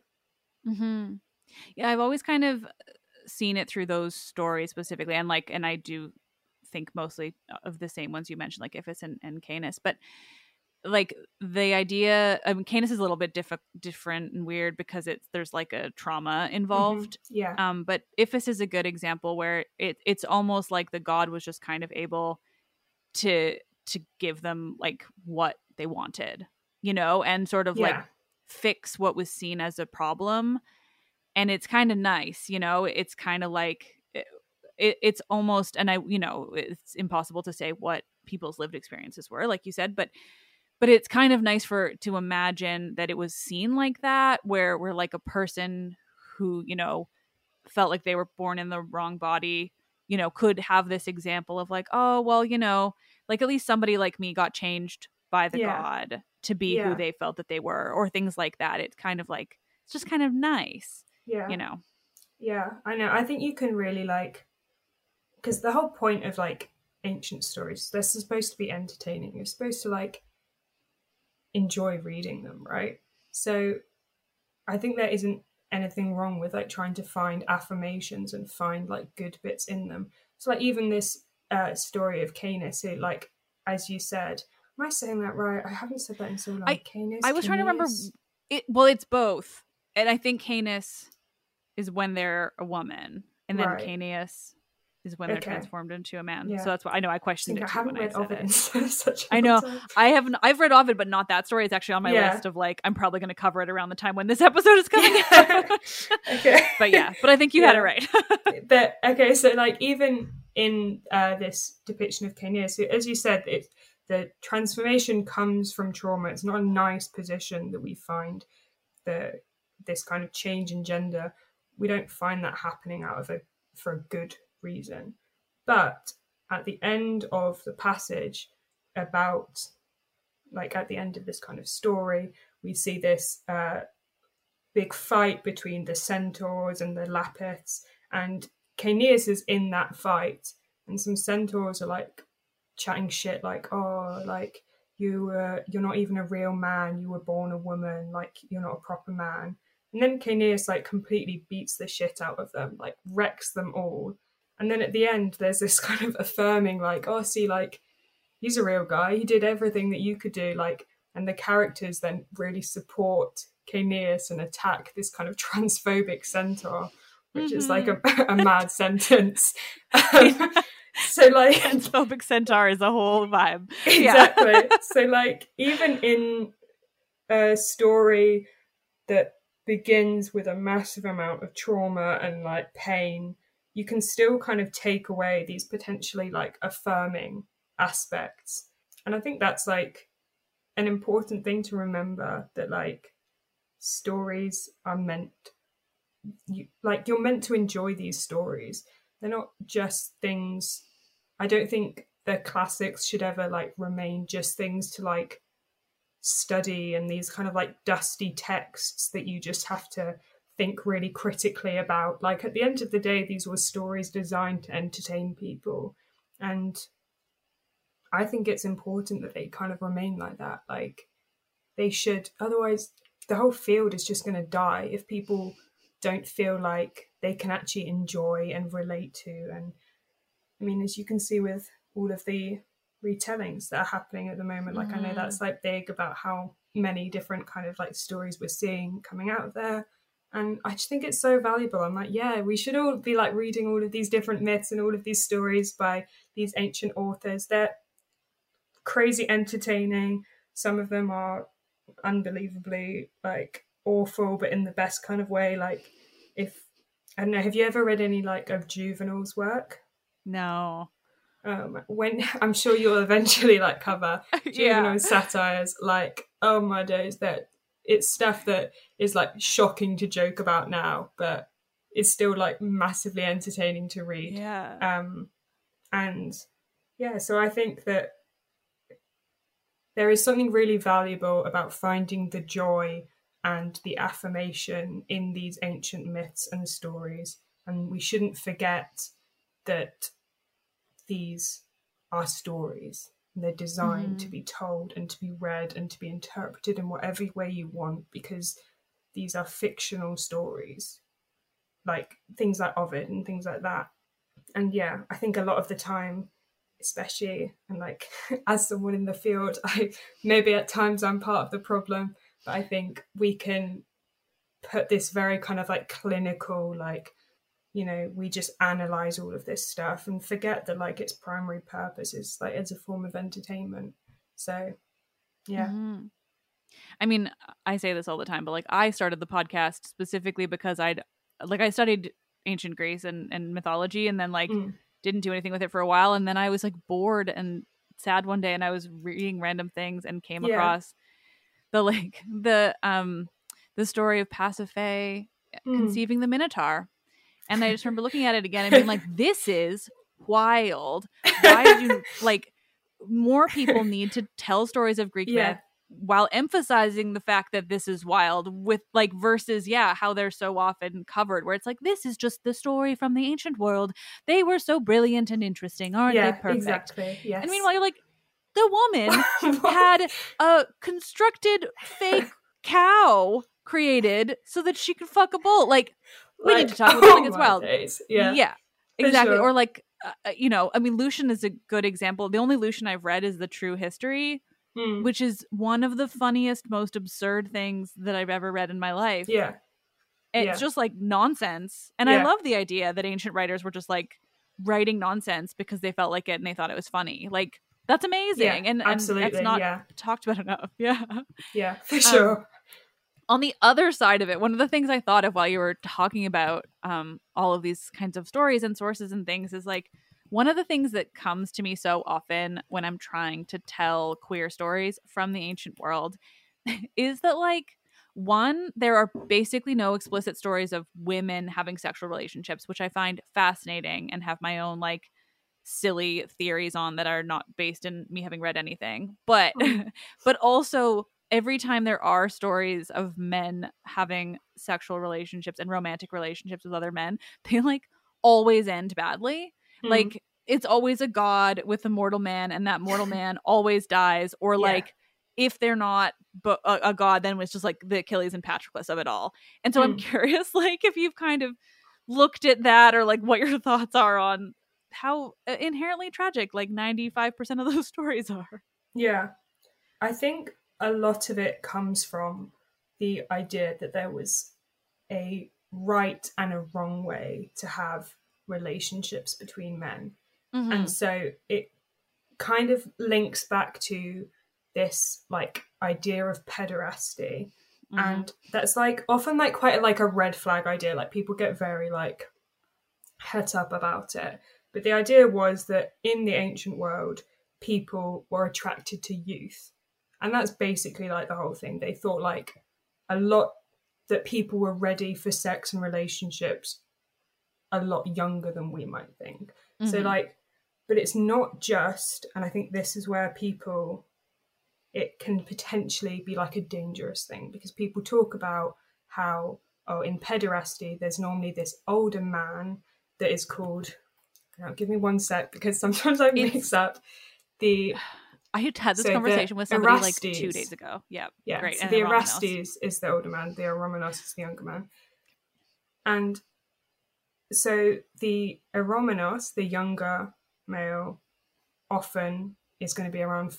Yeah, I've always kind of seen it through those stories specifically, and I do think mostly of the same ones you mentioned, like Iphis and Canis, but like the idea, I mean, Canis is a little bit different and weird because there's like a trauma involved. But Iphis is a good example where it's almost like the god was just kind of able to give them like what they wanted, and sort of like fix what was seen as a problem. And it's kind of nice, it's kind of like it's almost, and it's impossible to say what people's lived experiences were, like you said, but it's kind of nice to imagine that it was seen like that, where like a person who, felt like they were born in the wrong body, could have this example of like, oh, well, like at least somebody like me got changed by the god to be who they felt that they were, or things like that. It's kind of like, it's just kind of nice, Yeah, I know. I think you can really like, because the whole point of like ancient stories, they're supposed to be entertaining. You're supposed to like enjoy reading them, right? So I think there isn't anything wrong with like trying to find affirmations and find like good bits in them. So like even this story of Canis, it, like as you said, am I saying that right? I haven't said that in so long. I was trying to remember it. Well, it's both, and I think Canis is when they're a woman, and then Canis is when they're transformed into a man. So that's why I know I questioned it. I haven't read Ovid in such a long time. I've read Ovid, but not that story. It's actually on my list of like, I'm probably going to cover it around the time when this episode is coming out. But I think you had it right. But so like even in this depiction of Canis, as you said, the transformation comes from trauma. It's not a nice position that we find this kind of change in gender. We don't find that happening for a good reason. But at the end of the passage, about like at the end of this kind of story, we see this big fight between the centaurs and the Lapiths, and Caeneus is in that fight, and some centaurs are like chatting shit like, oh, like you're not even a real man, you were born a woman, like you're not a proper man. And then Caeneus like completely beats the shit out of them, like wrecks them all. And then at the end, there's this kind of affirming, like, oh, see, like, he's a real guy. He did everything that you could do. Like, and the characters then really support Caeneus and attack this kind of transphobic centaur, which is like a mad sentence. So, like, transphobic centaur is a whole vibe. Exactly. So, like, even in a story that begins with a massive amount of trauma and like pain, you can still kind of take away these potentially like affirming aspects. And I think that's like an important thing to remember, that like stories are you're meant to enjoy these stories. They're not just things. I don't think the classics should ever like remain just things to like study and these kind of like dusty texts that you just have to think really critically about. Like at the end of the day, these were stories designed to entertain people, and I think it's important that they kind of remain like that. Like they should, otherwise the whole field is just going to die if people don't feel like they can actually enjoy and relate to and I mean, as you can see with all of the retellings that are happening at the moment, like I know that's like big about how many different kind of like stories we're seeing coming out of there. And I just think it's so valuable. I'm like, yeah, we should all be like reading all of these different myths and all of these stories by these ancient authors. They're crazy entertaining. Some of them are unbelievably like awful, but in the best kind of way. Like, if I don't know, have you ever read any like of Juvenal's work? No. When I'm sure you'll eventually like cover Juvenal's satires. Like, oh my days, that it's stuff that is like shocking to joke about now, but it's still like massively entertaining to read. And yeah, so I think that there is something really valuable about finding the joy and the affirmation in these ancient myths and stories. And we shouldn't forget that these are stories. They're designed to be told and to be read and to be interpreted in whatever way you want, because these are fictional stories, like things like Ovid and things like that. And yeah, I think a lot of the time, especially, and like as someone in the field, maybe at times I'm part of the problem, but I think we can put this very kind of like clinical, like, you know, we just analyze all of this stuff and forget that like its primary purpose is like as a form of entertainment. So yeah. I mean, I say this all the time, but like I started the podcast specifically because I studied ancient Greece and mythology, and then like didn't do anything with it for a while, and then I was like bored and sad one day, and I was reading random things and came across the story of Pasiphae conceiving the Minotaur. And I just remember looking at it again and being like, this is wild. Why did you, like, more people need to tell stories of Greek myth while emphasizing the fact that this is wild, with like versus, how they're so often covered, where it's like, this is just the story from the ancient world. They were so brilliant and interesting. Aren't they perfect? Exactly. Yes. And meanwhile, you're like, the woman had a constructed fake cow created so that she could fuck a bull. Like, we need to talk about something as well. Yeah, exactly. Sure. Or like, I mean, Lucian is a good example. The only Lucian I've read is the True History, which is one of the funniest, most absurd things that I've ever read in my life. Yeah. It's just like nonsense. And I love the idea that ancient writers were just like writing nonsense because they felt like it and they thought it was funny. Like, that's amazing. And absolutely. And it's not talked about enough. Yeah, for sure. On the other side of it, one of the things I thought of while you were talking about all of these kinds of stories and sources and things is like, one of the things that comes to me so often when I'm trying to tell queer stories from the ancient world is that, like, one, there are basically no explicit stories of women having sexual relationships, which I find fascinating and have my own like silly theories on that are not based in me having read anything. But but also, every time there are stories of men having sexual relationships and romantic relationships with other men, they like always end badly. Like, it's always a god with a mortal man, and that mortal man always dies. Or like, if they're not a god, then it's just like the Achilles and Patroclus of it all. And so I'm curious, like, if you've kind of looked at that, or like what your thoughts are on how inherently tragic like 95% of those stories are. Yeah, I think a lot of it comes from the idea that there was a right and a wrong way to have relationships between men. And so it kind of links back to this like idea of pederasty. And that's like often like quite like a red flag idea. Like, people get very like het up about it. But the idea was that in the ancient world, people were attracted to youth. And that's basically like the whole thing. They thought like a lot that people were ready for sex and relationships a lot younger than we might think. So like, but it's not just, and I think this is where it can potentially be like a dangerous thing, because people talk about how, in pederasty, there's normally this older man that is called, now give me one sec, because sometimes I mix up the... I had this conversation with somebody like 2 days ago. Yeah. Great. So the Erastes is the older man, the Eromenos is the younger man. And so the Eromenos, the younger male often is going to be around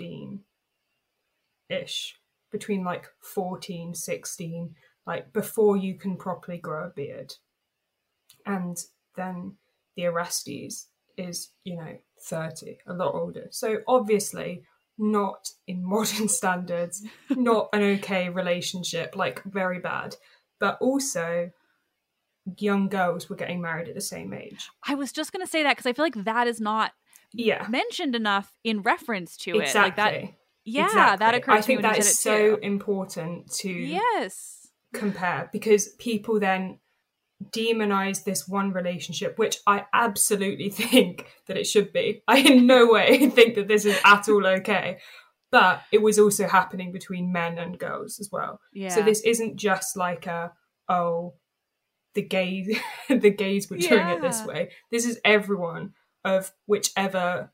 15-ish, between like 14, 16, like before you can properly grow a beard. And then the Orestes is, 30, a lot older. So obviously not in modern standards, not an okay relationship, like very bad. But also young girls were getting married at the same age. I was just going to say that because I feel like that is not mentioned enough in reference to it. Like that, exactly. That occurred to me. I think when that you is said it so too. important to compare, because people then demonize this one relationship, which I absolutely think that it should be. I in no way think that this is at all okay. But it was also happening between men and girls as well. Yeah. So this isn't just like the gays were doing it this way. This is everyone of whichever,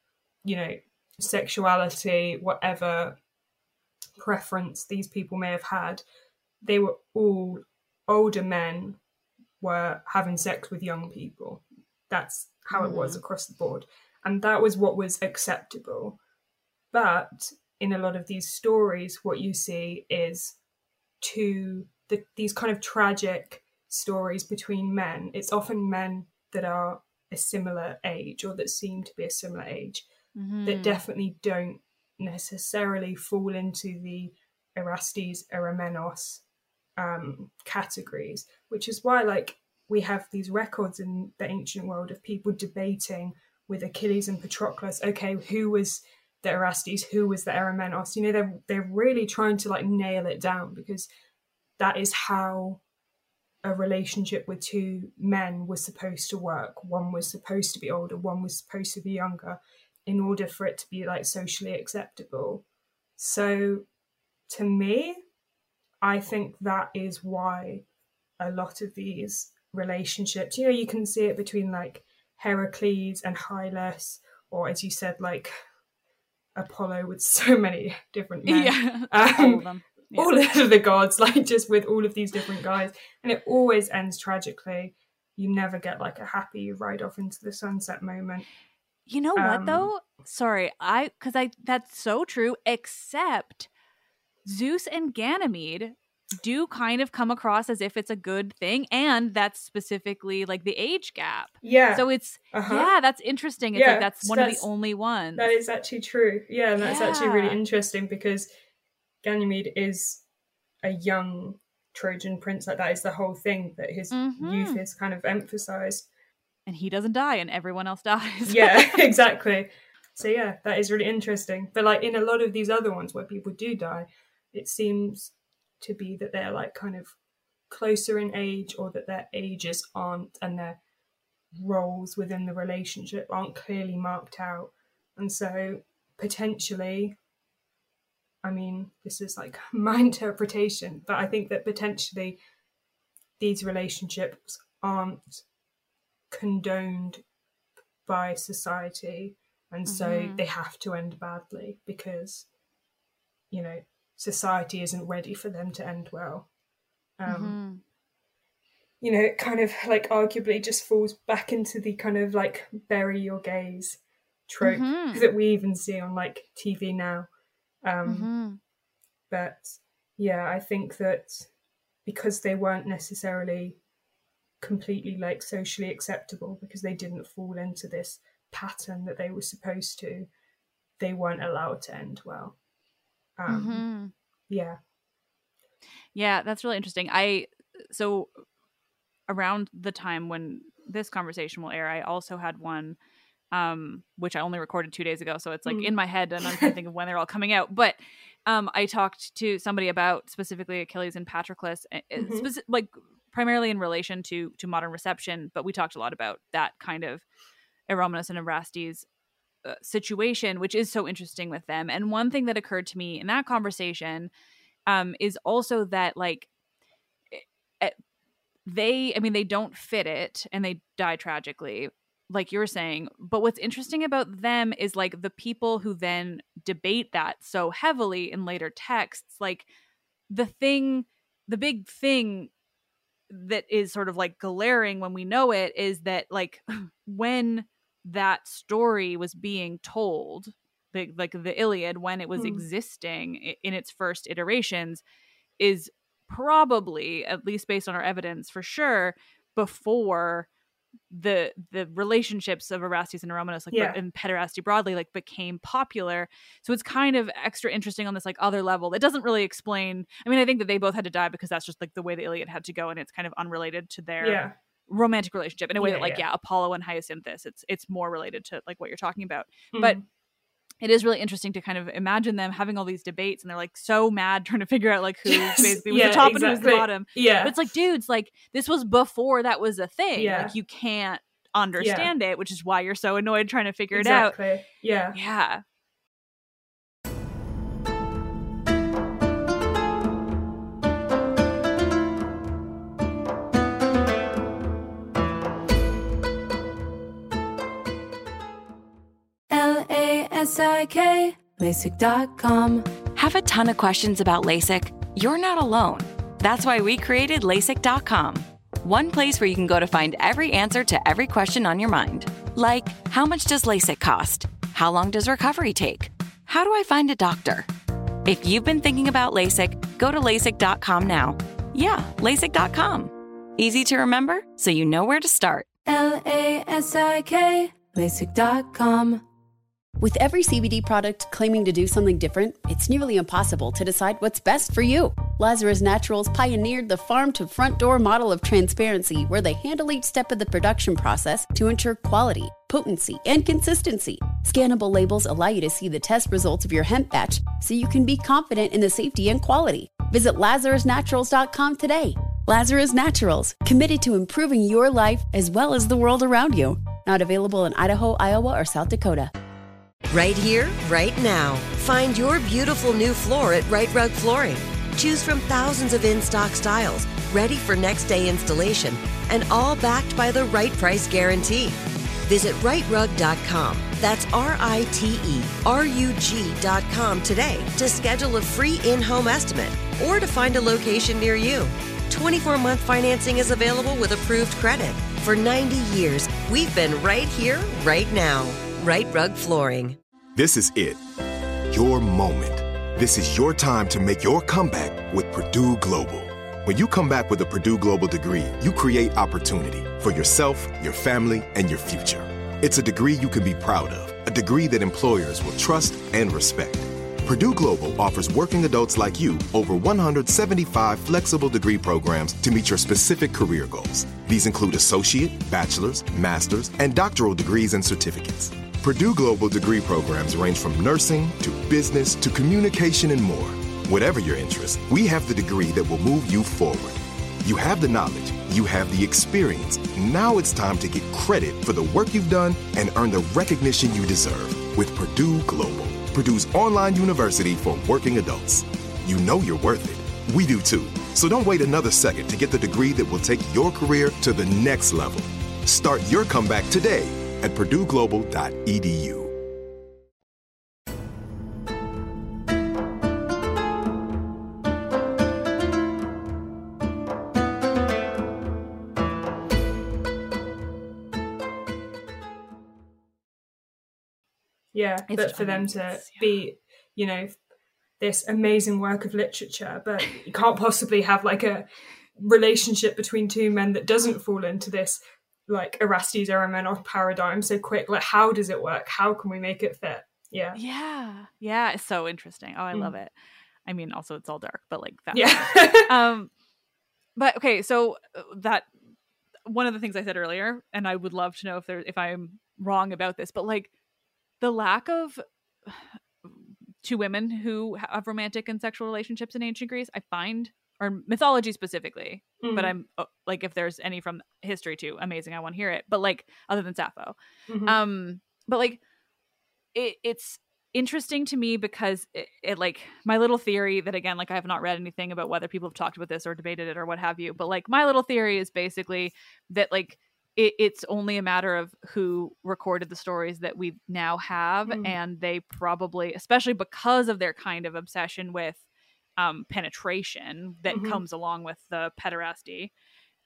sexuality, whatever preference these people may have had. They were all older men were having sex with young people. That's how it was across the board. And that was what was acceptable. But in a lot of these stories, what you see is these kind of tragic stories between men. It's often men that are a similar age, or that seem to be a similar age, that definitely don't necessarily fall into the Orestes, Eromenos categories, which is why like we have these records in the ancient world of people debating with Achilles and Patroclus, okay, who was the Orestes, who was the Eromenos? They're really trying to like nail it down, because that is how a relationship with two men was supposed to work. One was supposed to be older, one was supposed to be younger, in order for it to be like socially acceptable. So to me, I think that is why a lot of these relationships, you can see it between like Heracles and Hylas, or as you said, like Apollo with so many different men. All of them. Yeah. All of the gods, like just with all of these different guys. And it always ends tragically. You never get like a happy ride off into the sunset moment. You know what though? Sorry, that's so true, except Zeus and Ganymede do kind of come across as if it's a good thing, and that's specifically like the age gap. Yeah. So it's that's interesting. It's like that's one of the only ones. That is actually true. Yeah, and that's actually really interesting, because Ganymede is a young Trojan prince. Like that is the whole thing, that his youth is kind of emphasized. And he doesn't die, and everyone else dies. Yeah, exactly. So yeah, that is really interesting. But like in a lot of these other ones where people do die, it seems to be that they're like kind of closer in age, or that their ages aren't, and their roles within the relationship aren't clearly marked out. And so potentially, I mean, this is like my interpretation, but I think that potentially these relationships aren't condoned by society, and so they have to end badly, because society isn't ready for them to end well. It kind of like arguably just falls back into the kind of like bury your gays trope that we even see on like TV now. But yeah, I think that because they weren't necessarily completely like socially acceptable, because they didn't fall into this pattern that they were supposed to, they weren't allowed to end well. Yeah, that's really interesting. So around the time when this conversation will air, I also had one which I only recorded 2 days ago, so it's like in my head and I'm trying to think of when they're all coming out. But I talked to somebody about specifically Achilles and Patroclus, like primarily in relation to modern reception, but we talked a lot about that kind of Eromenos and Orestes situation, which is so interesting with them. And one thing that occurred to me in that conversation is also that like they don't fit it and they die tragically, like you're saying. But what's interesting about them is like the people who then debate that so heavily in later texts, like the big thing that is sort of like glaring when we know it is that like when that story was being told, like the Iliad, when it was existing in its first iterations, is probably, at least based on our evidence for sure, before the relationships of Erastes and Eromenos, and pederasty broadly, like became popular. So it's kind of extra interesting on this like other level. It doesn't really explain. I mean, I think that they both had to die because that's just like the way the Iliad had to go, and it's kind of unrelated to their romantic relationship in a way that Apollo and Hyacinthus, it's more related to like what you're talking about. But it is really interesting to kind of imagine them having all these debates, and they're like so mad trying to figure out like who basically was the top and who was the bottom. But it's like, dudes, like this was before that was a thing. Like you can't understand it, which is why you're so annoyed trying to figure it out. Yeah. LASIK, LASIK.com. Have a ton of questions about LASIK? You're not alone. That's why we created LASIK.com. One place where you can go to find every answer to every question on your mind. Like, how much does LASIK cost? How long does recovery take? How do I find a doctor? If you've been thinking about LASIK, go to LASIK.com now. Yeah, LASIK.com. Easy to remember, so you know where to start. LASIK, LASIK.com. With every CBD product claiming to do something different, it's nearly impossible to decide what's best for you. Lazarus Naturals pioneered the farm-to-front-door model of transparency, where they handle each step of the production process to ensure quality, potency, and consistency. Scannable labels allow you to see the test results of your hemp batch, so you can be confident in the safety and quality. Visit LazarusNaturals.com today. Lazarus Naturals, committed to improving your life as well as the world around you. Not available in Idaho, Iowa, or South Dakota. Right here, right now. Find your beautiful new floor at Right Rug Flooring. Choose from thousands of in-stock styles, ready for next day installation, and all backed by the right price guarantee. Visit rightrug.com. That's RITERUG.com today to schedule a free in-home estimate or to find a location near you. 24-month financing is available with approved credit. For 90 years, we've been right here, right now. Right Rug Flooring. This is it. Your moment. This is your time to make your comeback with Purdue Global. When you come back with a Purdue Global degree, you create opportunity for yourself, your family, and your future. It's a degree you can be proud of, a degree that employers will trust and respect. Purdue Global offers working adults like you over 175 flexible degree programs to meet your specific career goals. These include associate, bachelor's, master's, and doctoral degrees and certificates. Purdue Global degree programs range from nursing to business to communication and more. Whatever your interest, we have the degree that will move you forward. You have the knowledge, you have the experience. Now it's time to get credit for the work you've done and earn the recognition you deserve with Purdue Global, Purdue's online university for working adults. You know you're worth it. We do too. So don't wait another second to get the degree that will take your career to the next level. Start your comeback today at purdueglobal.edu. But for them to be, you know, this amazing work of literature, but you can't possibly have like a relationship between two men that doesn't fall into this like Erastes Eromenos paradigm so quick. Like, how does it work? How can we make it fit? Yeah, it's so interesting. I love it. I mean, also it's all dark, but like that. But okay, so that one of the things I said earlier, and I would love to know if I'm wrong about this, but like the lack of two women who have romantic and sexual relationships in ancient Greece, I find, or mythology specifically, but I'm like, if there's any from history too, amazing, I want to hear it. But like, other than Sappho, but like, it's interesting to me because it like my little theory that, again, like I have not read anything about whether people have talked about this or debated it or what have you, but like my little theory is basically that like it's only a matter of who recorded the stories that we now have, and they probably, especially because of their kind of obsession with penetration that comes along with the pederasty,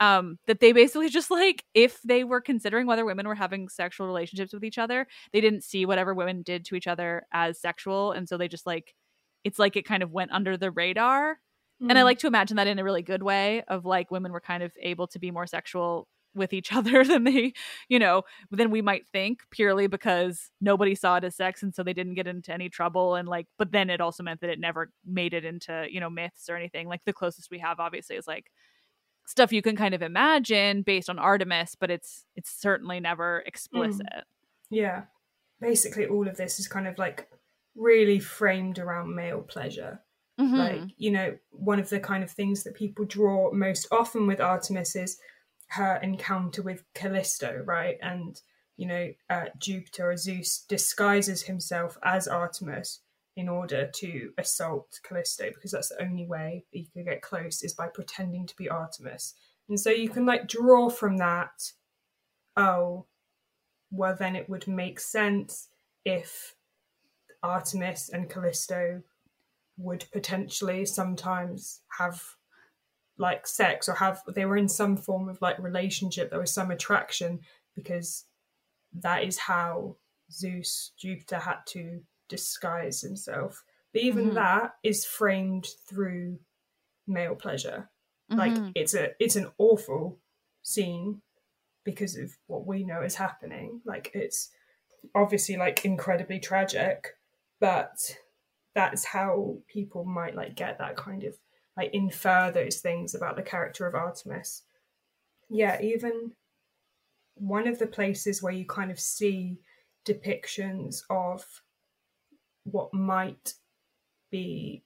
that they basically just like, if they were considering whether women were having sexual relationships with each other, they didn't see whatever women did to each other as sexual, and so they just like, it's like it kind of went under the radar. And I like to imagine that in a really good way, of like women were kind of able to be more sexual with each other than they, than we might think, purely because nobody saw it as sex, and so they didn't get into any trouble. And like, but then it also meant that it never made it into, myths or anything. Like the closest we have obviously is like stuff you can kind of imagine based on Artemis, but it's certainly never explicit. Yeah. Basically all of this is kind of like really framed around male pleasure. Like, one of the kind of things that people draw most often with Artemis is her encounter with Callisto, right? And, Jupiter or Zeus disguises himself as Artemis in order to assault Callisto, because that's the only way that you can get close, is by pretending to be Artemis. And so you can like draw from that, oh, well then it would make sense if Artemis and Callisto would potentially sometimes have like sex, or they were in some form of like relationship, there was some attraction, because that is how Jupiter had to disguise himself. But even that is framed through male pleasure. Like it's an awful scene because of what we know is happening. Like it's obviously like incredibly tragic, but that's how people might like get that kind of like infer those things about the character of Artemis. Yeah, even one of the places where you kind of see depictions of what might be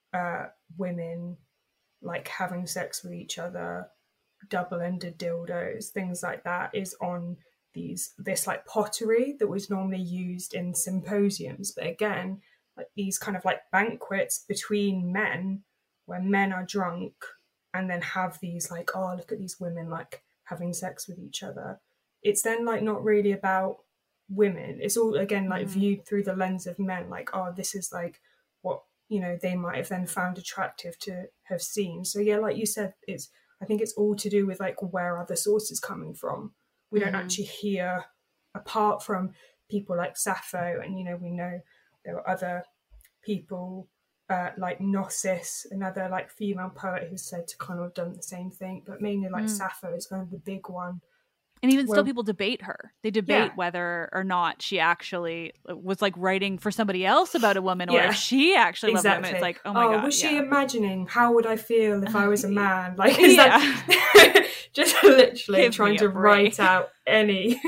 women like having sex with each other, double-ended dildos, things like that, is on this like pottery that was normally used in symposiums. But again, like these kind of like banquets between men where men are drunk and then have these like, oh, look at these women like having sex with each other. It's then like not really about women. It's all again like viewed through the lens of men, like, oh, this is like what they might have then found attractive to have seen. So yeah, like you said, I think it's all to do with like where are the sources coming from. We don't actually hear, apart from people like Sappho, and we know there were other people like Gnosis, another like female poet who's said to kind of have done the same thing, but mainly like Sappho is kind of the big one. And even still people debate her. They debate whether or not she actually was like writing for somebody else about a woman, or if she actually loved women. It's like, oh my God. Was she imagining how would I feel if I was a man? Like, is that just literally trying to write out any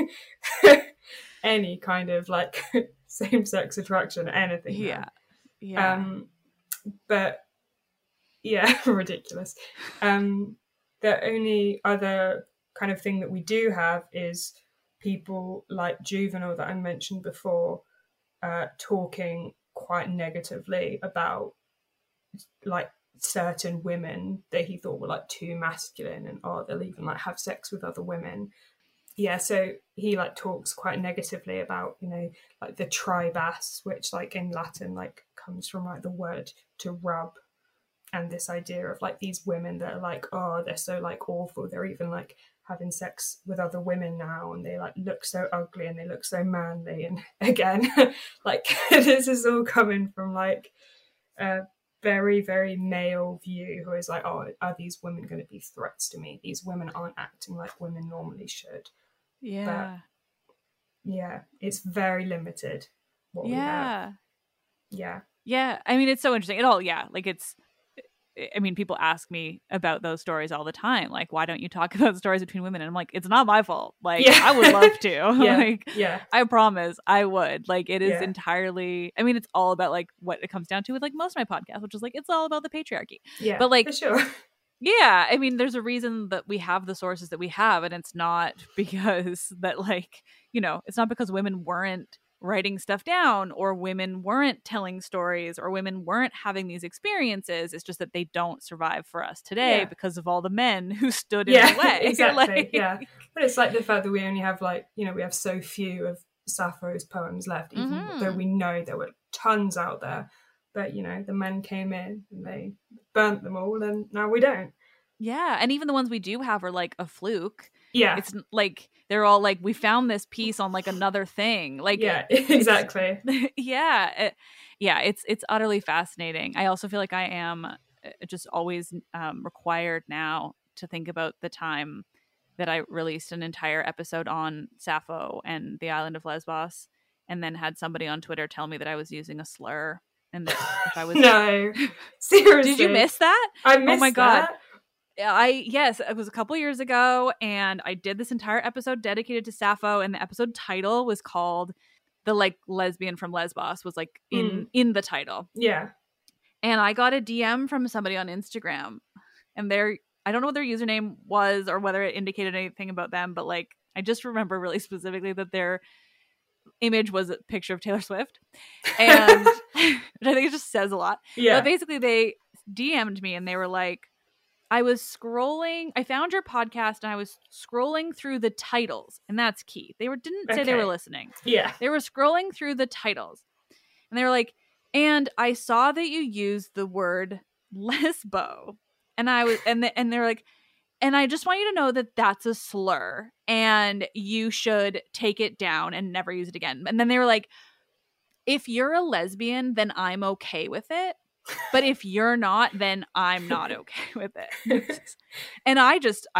kind of like same-sex attraction, anything. Yeah. But yeah, ridiculous. The only other kind of thing that we do have is people like Juvenal that I mentioned before, talking quite negatively about like certain women that he thought were like too masculine, and they'll even like have sex with other women. Yeah, so he like talks quite negatively about like the tribas, which like in Latin like comes from like the word to rub, and this idea of like these women that are like, oh, they're so like awful, they're even like having sex with other women now, and they like look so ugly and they look so manly. And again, like this is all coming from like a very, very male view, who is like, oh, are these women going to be threats to me? These women aren't acting like women normally should. But yeah, it's very limited what we have. Yeah, I mean, it's so interesting. It all, like it's, I mean, people ask me about those stories all the time. Like, why don't you talk about stories between women? And I'm like, it's not my fault. Like, I would love to. I promise I would. Like, it is entirely, I mean, it's all about like what it comes down to with like most of my podcasts, which is like, it's all about the patriarchy. Yeah, but like, for sure. Yeah, I mean, there's a reason that we have the sources that we have, and it's not because that like, it's not because women weren't writing stuff down, or women weren't telling stories, or women weren't having these experiences. It's just that they don't survive for us today because of all the men who stood in the way. Exactly. But it's like the fact that we only have like, we have so few of Sappho's poems left, even though we know there were tons out there. But, the men came in and they burnt them all, and now we don't. Yeah, and even the ones we do have are like a fluke. Yeah. It's like they're all like, we found this piece on like another thing. Like, yeah, exactly. It's utterly fascinating. I also feel like I am just always required now to think about the time that I released an entire episode on Sappho and the island of Lesbos, and then had somebody on Twitter tell me that I was using a slur, and that if I was No, seriously, did you miss that? I missed oh my god. that. Yes, it was a couple years ago, and I did this entire episode dedicated to Sappho, and the episode title was called the like lesbian from Lesbos was like in the title. Yeah. And I got a DM from somebody on Instagram, and I don't know what their username was or whether it indicated anything about them, but like I just remember really specifically that their image was a picture of Taylor Swift, and which I think it just says a lot. Yeah. But basically they DM'd me and they were like, I found your podcast and I was scrolling through the titles, and that's key. They didn't say they were listening. Yeah. They were scrolling through the titles, and they were like, and I saw that you used the word lesbo, and I was, and they're like, and I just want you to know that that's a slur, and you should take it down and never use it again. And then they were like, if you're a lesbian, then I'm okay with it. But if you're not, then I'm not okay with it. And it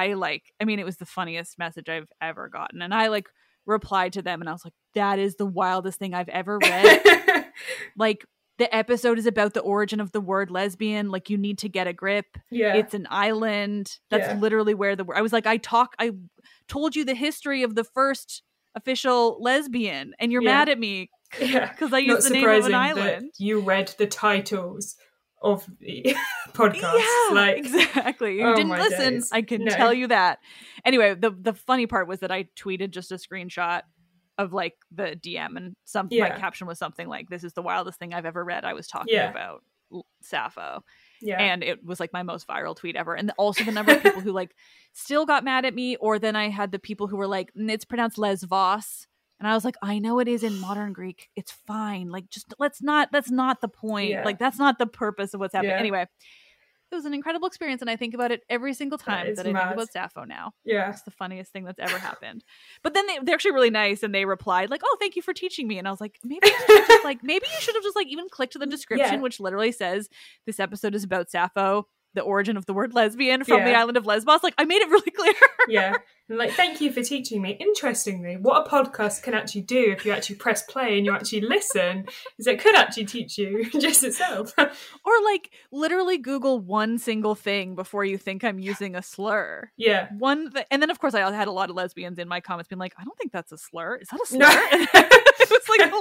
was the funniest message I've ever gotten. And I like replied to them and I was like, that is the wildest thing I've ever read. Like, the episode is about the origin of the word lesbian. Like, you need to get a grip. Yeah. It's an island. That's literally where I was like, I told you the history of the first official lesbian, and you're mad at me. Yeah, because I used the name of an island. You read the titles of the podcast. Yeah, like, exactly. You didn't listen. Days. I can tell you that. Anyway, the funny part was that I tweeted just a screenshot of like the DM, and my caption was something like, "This is the wildest thing I've ever read." I was talking about Sappho. Yeah. And it was like my most viral tweet ever. And also the number of people who like still got mad at me, or then I had the people who were like, it's pronounced Lesvos. And I was like, I know it is in modern Greek. It's fine. Like, just that's not the point. Yeah. Like, that's not the purpose of what's happening. Yeah. Anyway, it was an incredible experience. And I think about it every single time that I think about Sappho now. Yeah. It's the funniest thing that's ever happened. But then they're actually really nice. And they replied like, oh, thank you for teaching me. And I was like, maybe you should have just like even clicked to the description, which literally says this episode is about Sappho, the origin of the word lesbian from the island of Lesbos. Like, I made it really clear. Yeah. And like, thank you for teaching me. Interestingly, what a podcast can actually do if you actually press play and you actually listen is it could actually teach you just itself. Or like literally Google one single thing before you think I'm using a slur. Yeah. And then of course I had a lot of lesbians in my comments being like, I don't think that's a slur. Is that a slur? No. It was like,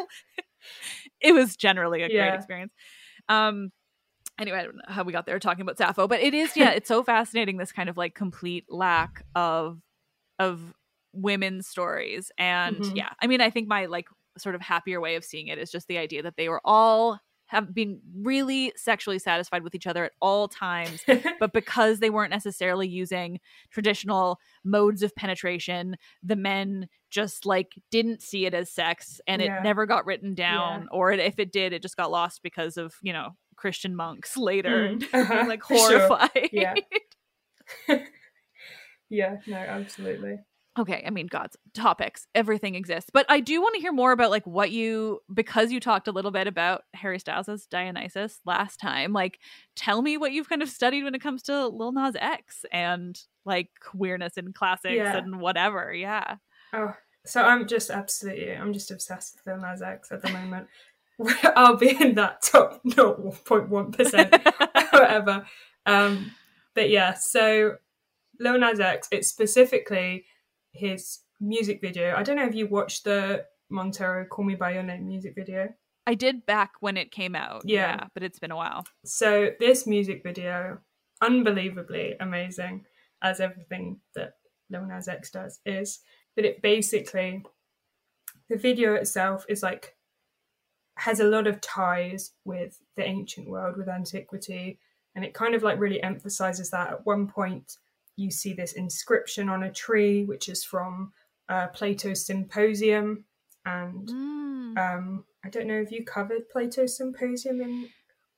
it was generally a great experience. Anyway, I don't know how we got there talking about Sappho, but it is, it's so fascinating, this kind of like complete lack of women's stories. And I mean, I think my like sort of happier way of seeing it is just the idea that they were all have been really sexually satisfied with each other at all times, but because they weren't necessarily using traditional modes of penetration, the men just like didn't see it as sex, and it never got written down, or if it did, it just got lost because of, Christian monks later like horrified. Sure. Yeah. No, absolutely. Okay, I mean, God's topics, everything exists, but I do want to hear more about like because you talked a little bit about Harry Styles' Dionysus last time, like tell me what you've kind of studied when it comes to Lil Nas X and like queerness in classics and whatever. Yeah. Oh, so I'm just obsessed with Lil Nas X at the moment. I'll be in that top 0.1% whatever. But yeah, so Lil Nas X, it's specifically his music video. I don't know if you watched the Montero Call Me By Your Name music video. I did back when it came out. Yeah, but it's been a while. So this music video, unbelievably amazing, as everything that Lil Nas X does is, but it basically, the video itself is like, has a lot of ties with the ancient world, with antiquity, and it kind of like really emphasizes that. At one point you see this inscription on a tree, which is from Plato's Symposium, and I don't know if you covered Plato's Symposium in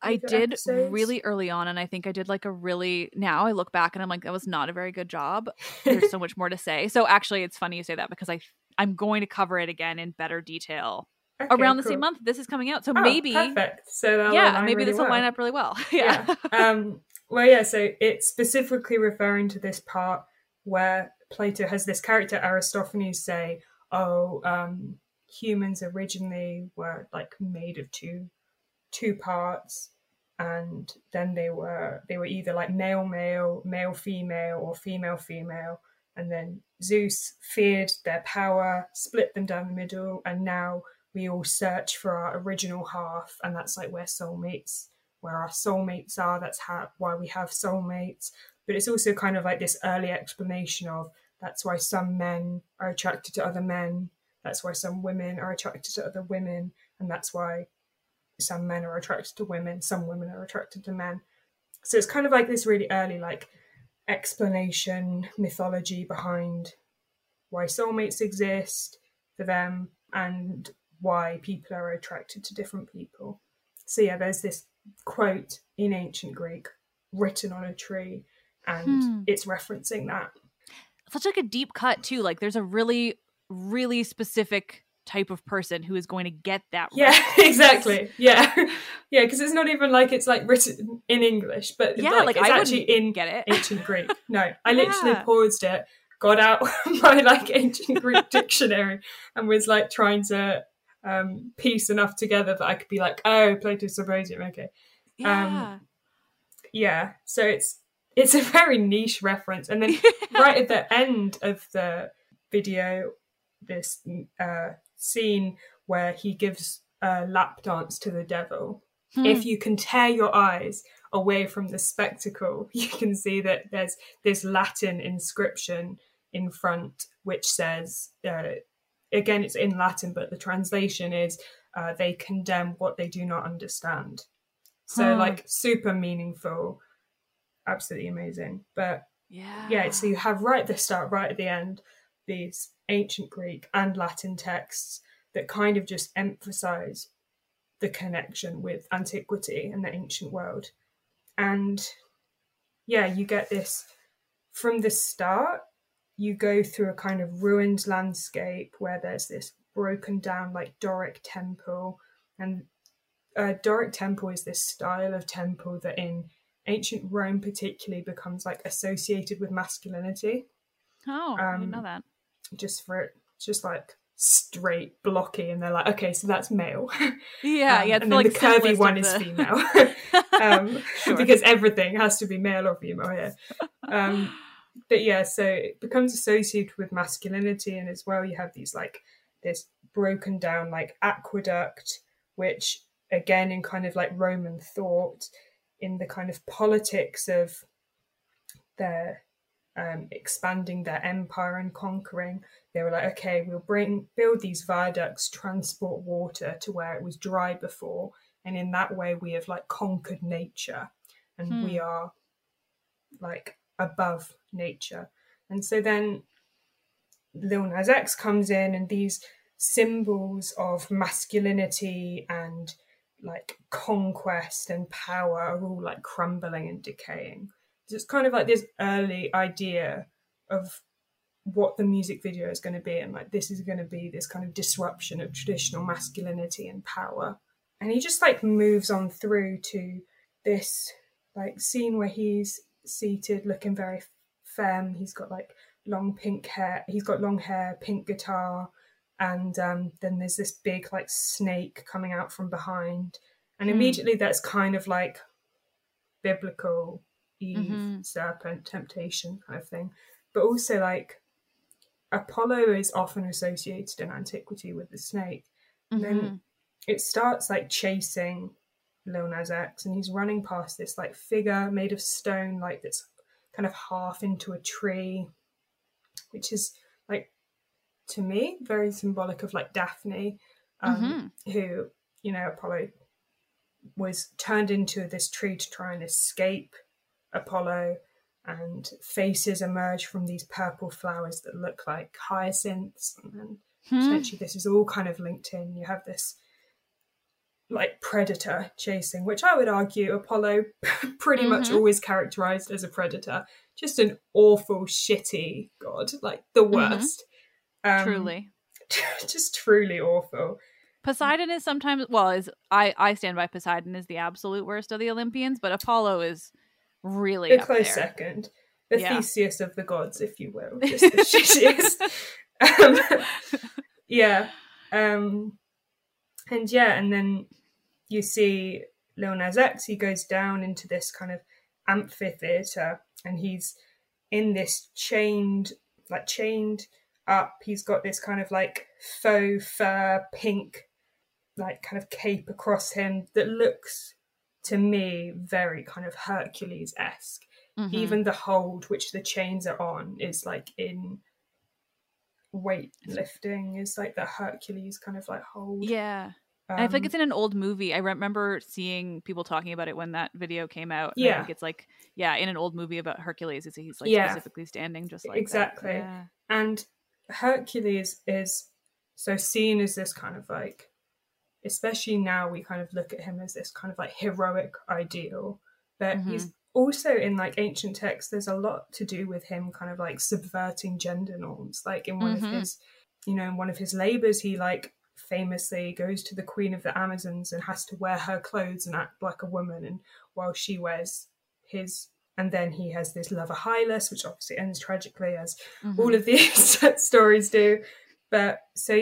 I with your did episodes? really early on, and I think I did like now I look back and I'm like, that was not a very good job. There's so much more to say. So actually it's funny you say that, because I'm going to cover it again in better detail around the same month this is coming out. So maybe perfect. So that'll yeah, align maybe really this will well. line up really well. Yeah. Well, yeah, so it's specifically referring to this part where Plato has this character Aristophanes say, humans originally were like made of two parts, and then they were either like male female, or female female, and then Zeus feared their power, split them down the middle, and now we all search for our original half, and that's like where our soulmates are. That's why we have soulmates. But it's also kind of like this early explanation of that's why some men are attracted to other men, that's why some women are attracted to other women, and that's why some men are attracted to women, some women are attracted to men. So it's kind of like this really early like explanation, mythology behind why soulmates exist for them and why people are attracted to different people. So yeah, there's this quote in ancient Greek written on a tree, and it's referencing that. Such like a deep cut too. Like there's a really, really specific type of person who is going to get that right. Yeah, exactly. Yeah. Yeah, because it's not even like it's like written in English, but yeah, like it's I actually in get it. ancient Greek. No, I literally paused it, got out my like ancient Greek dictionary, and was like trying to piece enough together that I could be like, oh, Plato's Symposium, okay. Yeah. So it's a very niche reference. And then right at the end of the video, this scene where he gives a lap dance to the devil. If you can tear your eyes away from the spectacle, you can see that there's this Latin inscription in front which says, again, it's in Latin, but the translation is, they condemn what they do not understand. So like super meaningful, absolutely amazing. But yeah, so you have right at the start, right at the end, these ancient Greek and Latin texts that kind of just emphasize the connection with antiquity and the ancient world. And yeah, you get this from the start. You go through a kind of ruined landscape where there's this broken down like Doric temple, and Doric temple is this style of temple that in ancient Rome particularly becomes like associated with masculinity. I didn't know that. Just like straight blocky, and they're like, okay, so that's male. Yeah, and then like the curvy one is female. Sure. Because everything has to be male or female here. But yeah, so it becomes associated with masculinity, and as well you have these like this broken down like aqueduct, which again in kind of like Roman thought, in the kind of politics of their expanding their empire and conquering, they were like, okay, we'll build these viaducts, transport water to where it was dry before, and in that way we have like conquered nature, and we are like above nature. And so then Lil Nas X comes in, and these symbols of masculinity and like conquest and power are all like crumbling and decaying. So it's kind of like this early idea of what the music video is going to be, and like this is going to be this kind of disruption of traditional masculinity and power. And he just like moves on through to this like scene where he's seated looking very femme. He's got like long hair, pink guitar, and then there's this big like snake coming out from behind, and immediately that's kind of like biblical Eve, serpent, temptation kind of thing. But also like Apollo is often associated in antiquity with the snake. And then it starts like chasing Lil Nas X, and he's running past this like figure made of stone, like that's kind of half into a tree, which is like, to me, very symbolic of like Daphne, who, you know, Apollo was turned into this tree to try and escape Apollo, and faces emerge from these purple flowers that look like hyacinths, and then essentially this is all kind of linked in. You have this like predator chasing, which I would argue Apollo pretty much always characterized as a predator. Just an awful, shitty god, like the worst. Truly. Just truly awful. Poseidon is sometimes, well, I stand by Poseidon is the absolute worst of the Olympians, but Apollo is really A up close there. second. The Yeah. Theseus of the gods, if you will. Just the shittiest. And then you see Lil Nas X, he goes down into this kind of amphitheater, and he's in this chained up. He's got this kind of like faux fur pink like kind of cape across him that looks to me very kind of Hercules-esque. Even the hold which the chains are on is like in weightlifting, is like the Hercules kind of like hold. Yeah. And I feel like it's in an old movie. I remember seeing people talking about it when that video came out. And I think it's like, in an old movie about Hercules, he's like specifically standing just like exactly. that. Yeah. And Hercules is so seen as this kind of like, especially now we kind of look at him as this kind of like heroic ideal, but he's also in like ancient texts, there's a lot to do with him kind of like subverting gender norms. Like in one of his, in one of his labors, he like famously goes to the queen of the Amazons and has to wear her clothes and act like a woman, and while she wears his, and then he has this lover Hylas, which obviously ends tragically, as all of these stories do. But so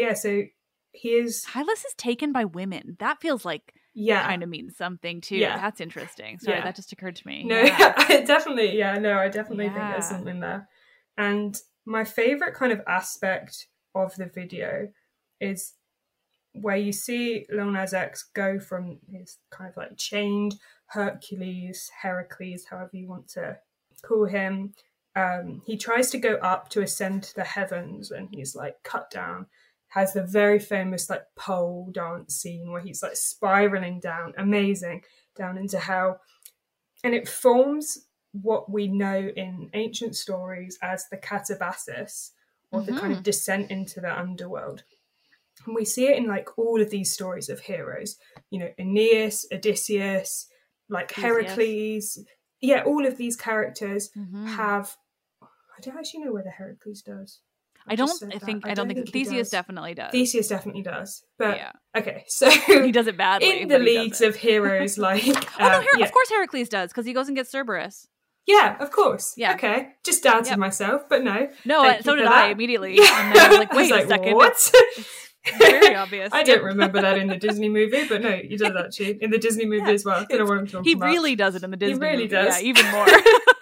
he is, Hylas is taken by women. That feels like kind of means something too. That's interesting. Sorry, that just occurred to me. No, I definitely think there's something there. And my favorite kind of aspect of the video is where you see Lil Nas X go from his kind of like chained Hercules, however you want to call him. He tries to go up to ascend to the heavens, and he's like cut down. Has the very famous like pole dance scene where he's like spiraling down, amazing, down into hell. And it forms what we know in ancient stories as the catabasis, or the kind of descent into the underworld. And we see it in like all of these stories of heroes, Aeneas, Odysseus, like Heracles. Yeah, all of these characters have, I don't actually know whether Heracles does. I don't think Theseus definitely does. Theseus definitely does. But okay, so he does it badly. In the leagues of heroes like of course Heracles does, because he goes and gets Cerberus. Yeah, of course. Yeah. Okay. Just doubted myself, but no. No, so did I immediately. Yeah. And then I was like, wait a second. What? It's very obvious. I don't remember that in the Disney movie, but no, he does actually. In the Disney movie as well. I don't know what I'm talking about. He really does it in the Disney movie. He really does. Yeah, even more.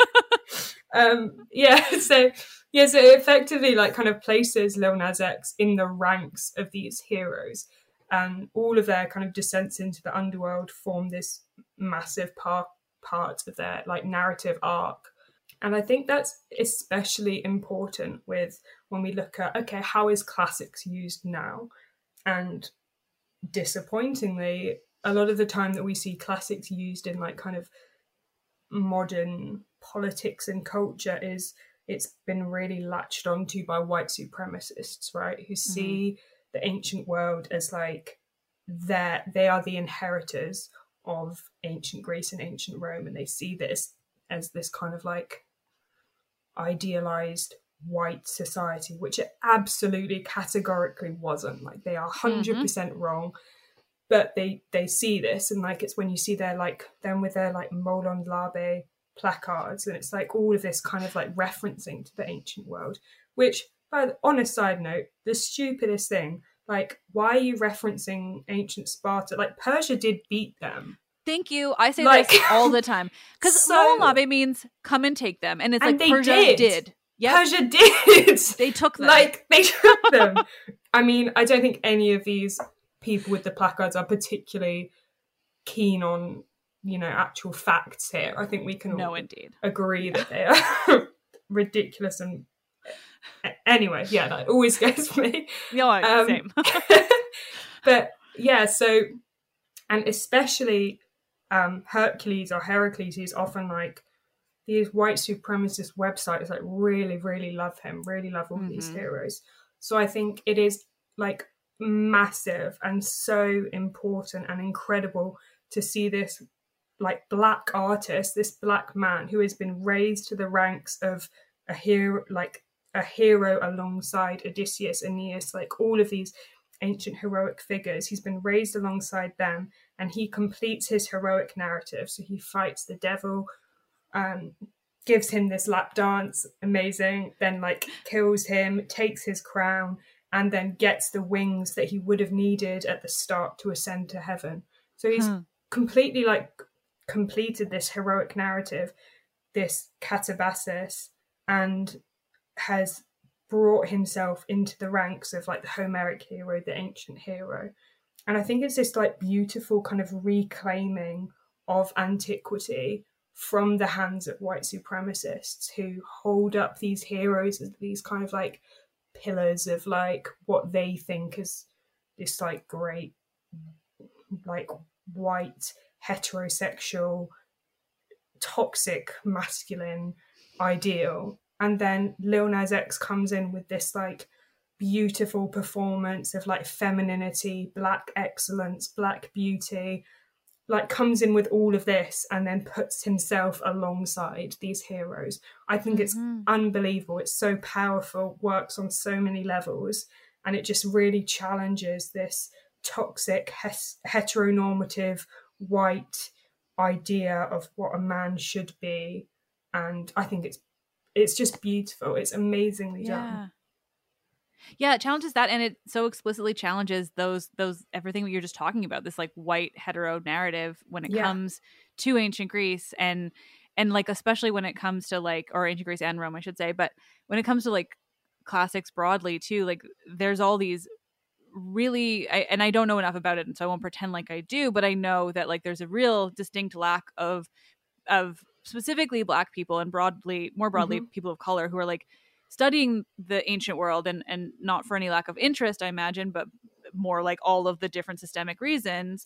So it effectively like kind of places Lil Nas X in the ranks of these heroes, and all of their kind of descents into the underworld form this massive part of their like narrative arc. And I think that's especially important with when we look at, okay, how is classics used now? And disappointingly, a lot of the time that we see classics used in like kind of modern politics and culture is it's been really latched onto by white supremacists, right? Who see the ancient world as like they are the inheritors of ancient Greece and ancient Rome, and they see this as this kind of like idealized white society, which it absolutely categorically wasn't. Like they are 100% wrong, but they see this, and like it's when you see their like them with their like Molon Labe placards, and it's like all of this kind of like referencing to the ancient world, which, on a side note, the stupidest thing, like, why are you referencing ancient Sparta? Like, Persia did beat them. Thank you. I say this all the time. Because Molon Labe means come and take them. And it's like Persia did. Yep. Persia did. They took them. Like, they took them. I mean, I don't think any of these people with the placards are particularly keen on, actual facts here. I think we can all agree that they are ridiculous and... Anyway, yeah, that always goes for me. Yeah, same. But yeah, so, and especially Hercules or Heracles, he's often like, these white supremacist websites like really, really love him, really love all these heroes. So I think it is like massive and so important and incredible to see this like Black artist, this Black man who has been raised to the ranks of a hero, like a hero alongside Odysseus, Aeneas, like all of these ancient heroic figures. He's been raised alongside them, and he completes his heroic narrative. So he fights the devil, gives him this lap dance, amazing, then like kills him, takes his crown, and then gets the wings that he would have needed at the start to ascend to heaven. So he's completely like completed this heroic narrative, this katabasis, and has brought himself into the ranks of like the Homeric hero, the ancient hero. And I think it's this like beautiful kind of reclaiming of antiquity from the hands of white supremacists who hold up these heroes as these kind of like pillars of like what they think is this like great like white heterosexual toxic masculine ideal. And then Lil Nas X comes in with this like beautiful performance of like femininity, Black excellence, Black beauty, like comes in with all of this and then puts himself alongside these heroes. I think it's unbelievable. It's so powerful, works on so many levels, and it just really challenges this toxic heteronormative white idea of what a man should be. And I think it's just beautiful. It's amazingly done. Yeah, it challenges that, and it so explicitly challenges those everything that you're just talking about, this like white hetero narrative when it comes to ancient Greece, and like especially when it comes to like, or ancient Greece and Rome, I should say, but when it comes to like classics broadly too, like there's all these really, and I don't know enough about it, and so I won't pretend like I do, but I know that like there's a real distinct lack of specifically Black people and more broadly people of color who are like studying the ancient world, and not for any lack of interest, I imagine, but more like all of the different systemic reasons.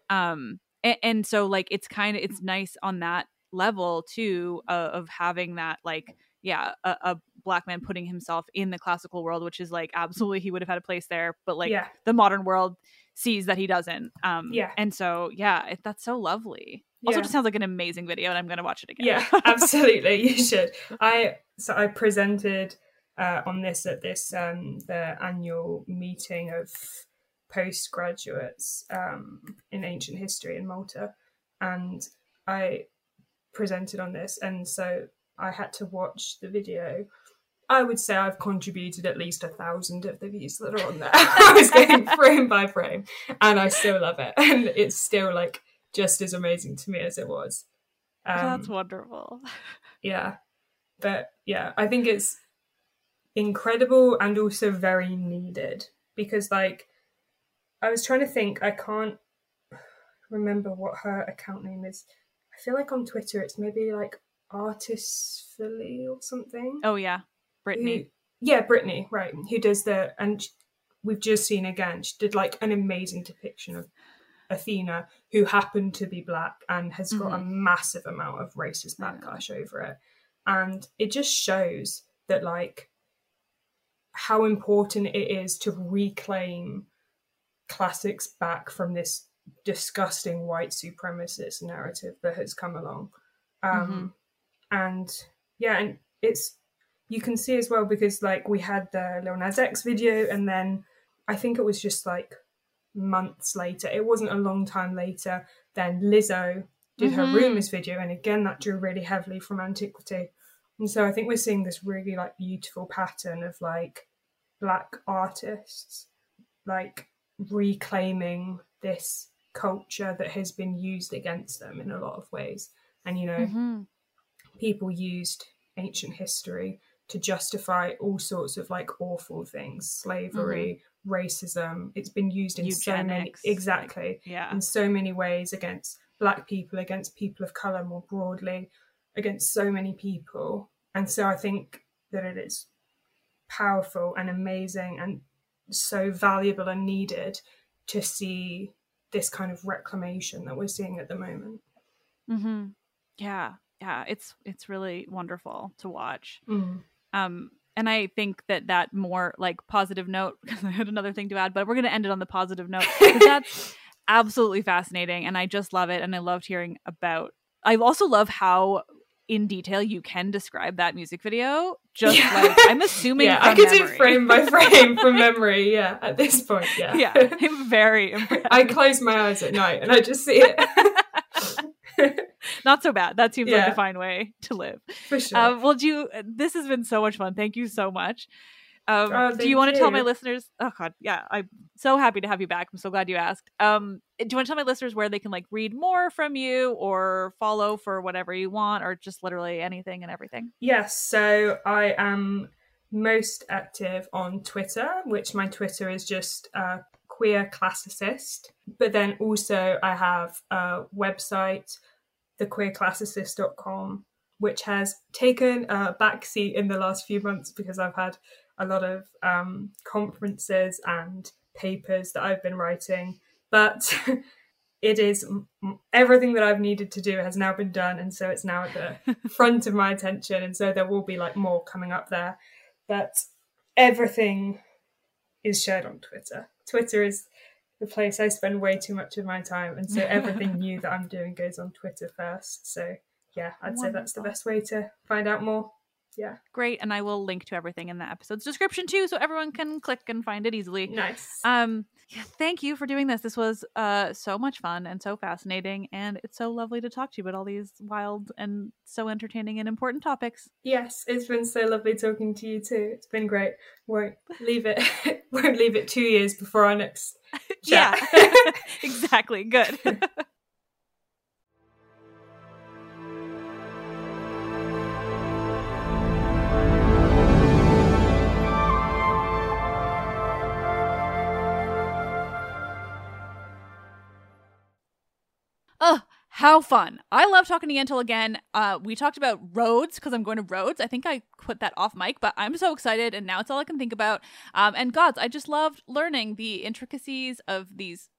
And so like it's nice on that level too, of having that like a Black man putting himself in the classical world, which is like absolutely he would have had a place there, but like the modern world sees that he doesn't. And so that's so lovely. Also, just sounds like an amazing video, and I'm going to watch it again. Yeah, absolutely, you should. I presented on this at this the annual meeting of postgraduates in ancient history in Malta, and I presented on this, and so I had to watch the video. I would say I've contributed at least 1,000 of the views that are on there. I was going frame by frame, and I still love it, and it's still like just as amazing to me as it was. That's wonderful. Yeah. But yeah, I think it's incredible and also very needed, because like I was trying to think, I can't remember what her account name is. I feel like on Twitter it's maybe like Artistfully or something. Oh yeah, Brittany. Brittany, right, who does and we've just seen again, she did like an amazing depiction of Athena, who happened to be Black and has got a massive amount of racist backlash over it. And it just shows that like how important it is to reclaim classics back from this disgusting white supremacist narrative that has come along. And it's, you can see as well, because like we had the Lil Nas X video, and then I think it was just like months later, it wasn't a long time later, then Lizzo did her Rumours video, and again that drew really heavily from antiquity. And so I think we're seeing this really like beautiful pattern of like Black artists like reclaiming this culture that has been used against them in a lot of ways. And you know, people used ancient history to justify all sorts of like awful things, slavery, racism. It's been used in eugenics, in so many ways, against Black people, against people of colour more broadly, against so many people. And so I think that it is powerful and amazing and so valuable and needed to see this kind of reclamation that we're seeing at the moment. Yeah, it's really wonderful to watch. And And I think that more like positive note, because I had another thing to add, but we're going to end it on the positive note, because that's absolutely fascinating. And I just love it. And I loved hearing about, I also love how in detail you can describe that music video. Just like, I'm assuming from I could memory. do frame by frame from memory. Yeah, at this point, yeah. Yeah, I'm very impressed. I close my eyes at night and I just see it. Not so bad. That seems like a fine way to live. For sure. Well, this has been so much fun. Thank you so much. Do you want to tell my listeners? Oh God, yeah, I'm so happy to have you back. I'm so glad you asked. Do you want to tell my listeners where they can like read more from you or follow for whatever you want, or just literally anything and everything? Yes, so I am most active on Twitter, which my Twitter is just queer classicist. But then also I have a website, thequeerclassicist.com, which has taken a backseat in the last few months because I've had a lot of conferences and papers that I've been writing, but it is everything that I've needed to do has now been done, and so it's now at the front of my attention, and so there will be like more coming up there, but everything is shared on Twitter. Twitter is the place I spend way too much of my time, and so everything new that I'm doing goes on Twitter first. So yeah, I'd say that's the best way to find out more. Yeah. Great. And I will link to everything in the episode's description too, so everyone can click and find it easily. Nice. Thank you for doing this. This was so much fun and so fascinating, and it's so lovely to talk to you about all these wild and so entertaining and important topics. Yes, it's been so lovely talking to you too. It's been great. Won't leave it 2 years before our next chat. Yeah. Exactly. Good. Oh, how fun. I love talking to Yentl again. We talked about Rhodes because I'm going to Rhodes. I think I put that off mic, but I'm so excited, and now it's all I can think about. And gods, I just loved learning the intricacies of these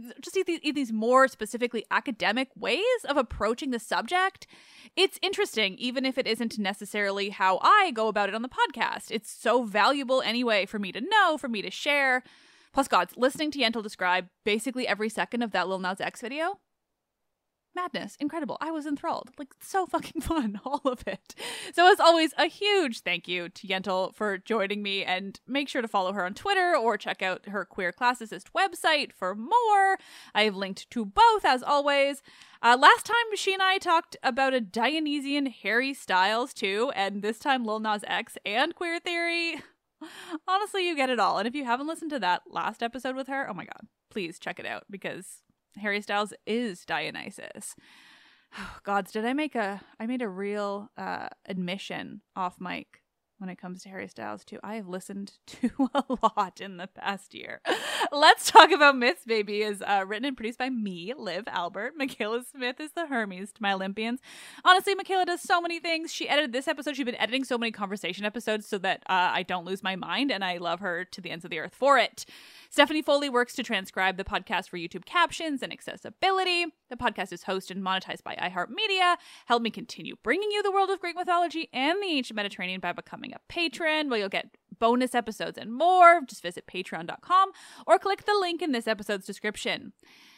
more specifically academic ways of approaching the subject. It's interesting, even if it isn't necessarily how I go about it on the podcast. It's so valuable anyway for me to know, for me to share. Plus, gods, listening to Yentl describe basically every second of that Lil Nas X video, madness, incredible. I was enthralled. Like, so fucking fun, all of it. So as always, a huge thank you to Yentl for joining me, and make sure to follow her on Twitter or check out her Queer Classicist website for more. I have linked to both as always. Last time she and I talked about a Dionysian Harry Styles too, and this time Lil Nas X and queer theory. Honestly, you get it all. And if you haven't listened to that last episode with her, oh my God, please check it out, because Harry Styles is Dionysus. Oh, gods, I made a real admission off mic when it comes to Harry Styles too. I have listened to a lot in the past year. Let's Talk About Myths, baby, is written and produced by me, Liv Albert. Michaela Smith is the Hermes to my Olympians. Honestly, Michaela does so many things. She edited this episode. She's been editing so many conversation episodes so that I don't lose my mind, and I love her to the ends of the earth for it. Stephanie Foley works to transcribe the podcast for YouTube captions and accessibility. The podcast is hosted and monetized by iHeartMedia. Help me continue bringing you the world of Greek mythology and the ancient Mediterranean by becoming a patron, where you'll get bonus episodes and more. Just visit patreon.com or click the link in this episode's description.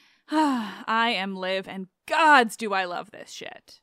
I am Liv, and gods do I love this shit.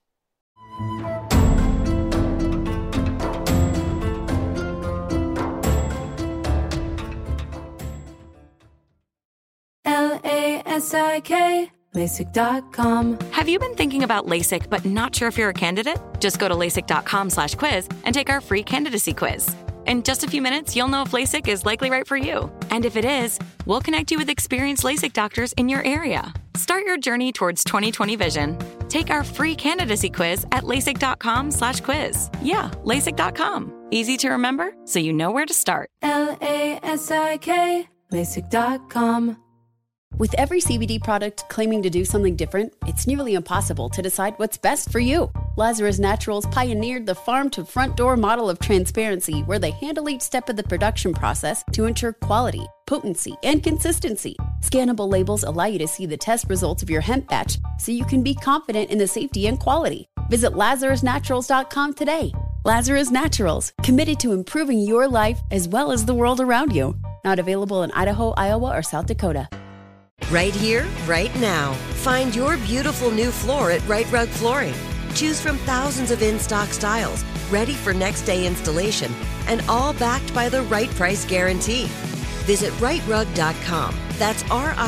LASIK, LASIK.com. Have you been thinking about LASIK but not sure if you're a candidate? Just go to LASIK.com/quiz and take our free candidacy quiz. In just a few minutes, you'll know if LASIK is likely right for you. And if it is, we'll connect you with experienced LASIK doctors in your area. Start your journey towards 20/20 vision. Take our free candidacy quiz at LASIK.com/quiz. Yeah, LASIK.com. Easy to remember, so you know where to start. LASIK, LASIK.com. With every CBD product claiming to do something different, it's nearly impossible to decide what's best for you. Lazarus Naturals pioneered the farm-to-front-door model of transparency, where they handle each step of the production process to ensure quality, potency, and consistency. Scannable labels allow you to see the test results of your hemp batch, so you can be confident in the safety and quality. Visit LazarusNaturals.com today. Lazarus Naturals, committed to improving your life as well as the world around you. Not available in Idaho, Iowa, or South Dakota. Right here, right now. Find your beautiful new floor at Right Rug Flooring. Choose from thousands of in-stock styles, ready for next day installation, and all backed by the right price guarantee. Visit rightrug.com. That's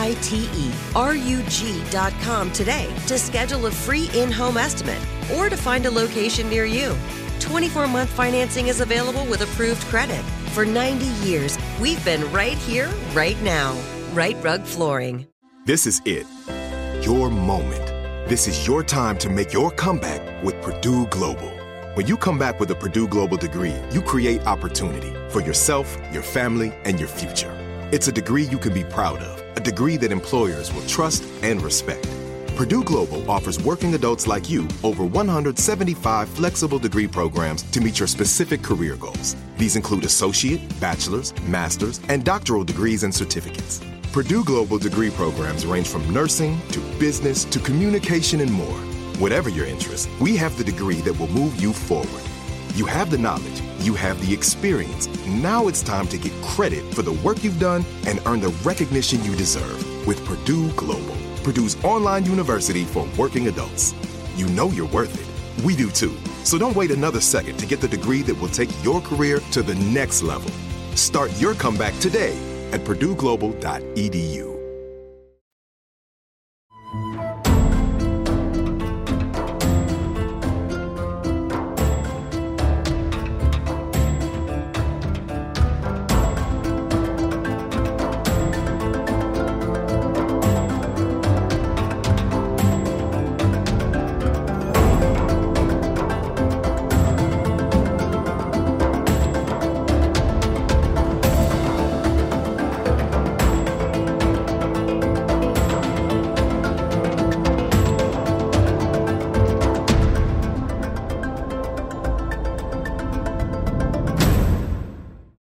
RITERUG.com today to schedule a free in-home estimate or to find a location near you. 24-month financing is available with approved credit. For 90 years, we've been right here, right now. Right Rug Flooring. This is it. Your moment. This is your time to make your comeback with Purdue Global. When you come back with a Purdue Global degree, you create opportunity for yourself, your family, and your future. It's a degree you can be proud of, a degree that employers will trust and respect. Purdue Global offers working adults like you over 175 flexible degree programs to meet your specific career goals. These include associate, bachelor's, master's, and doctoral degrees and certificates. Purdue Global degree programs range from nursing to business to communication and more. Whatever your interest, we have the degree that will move you forward. You have the knowledge, you have the experience. Now it's time to get credit for the work you've done and earn the recognition you deserve with Purdue Global, Purdue's online university for working adults. You know you're worth it. We do too. So don't wait another second to get the degree that will take your career to the next level. Start your comeback today at purdueglobal.edu.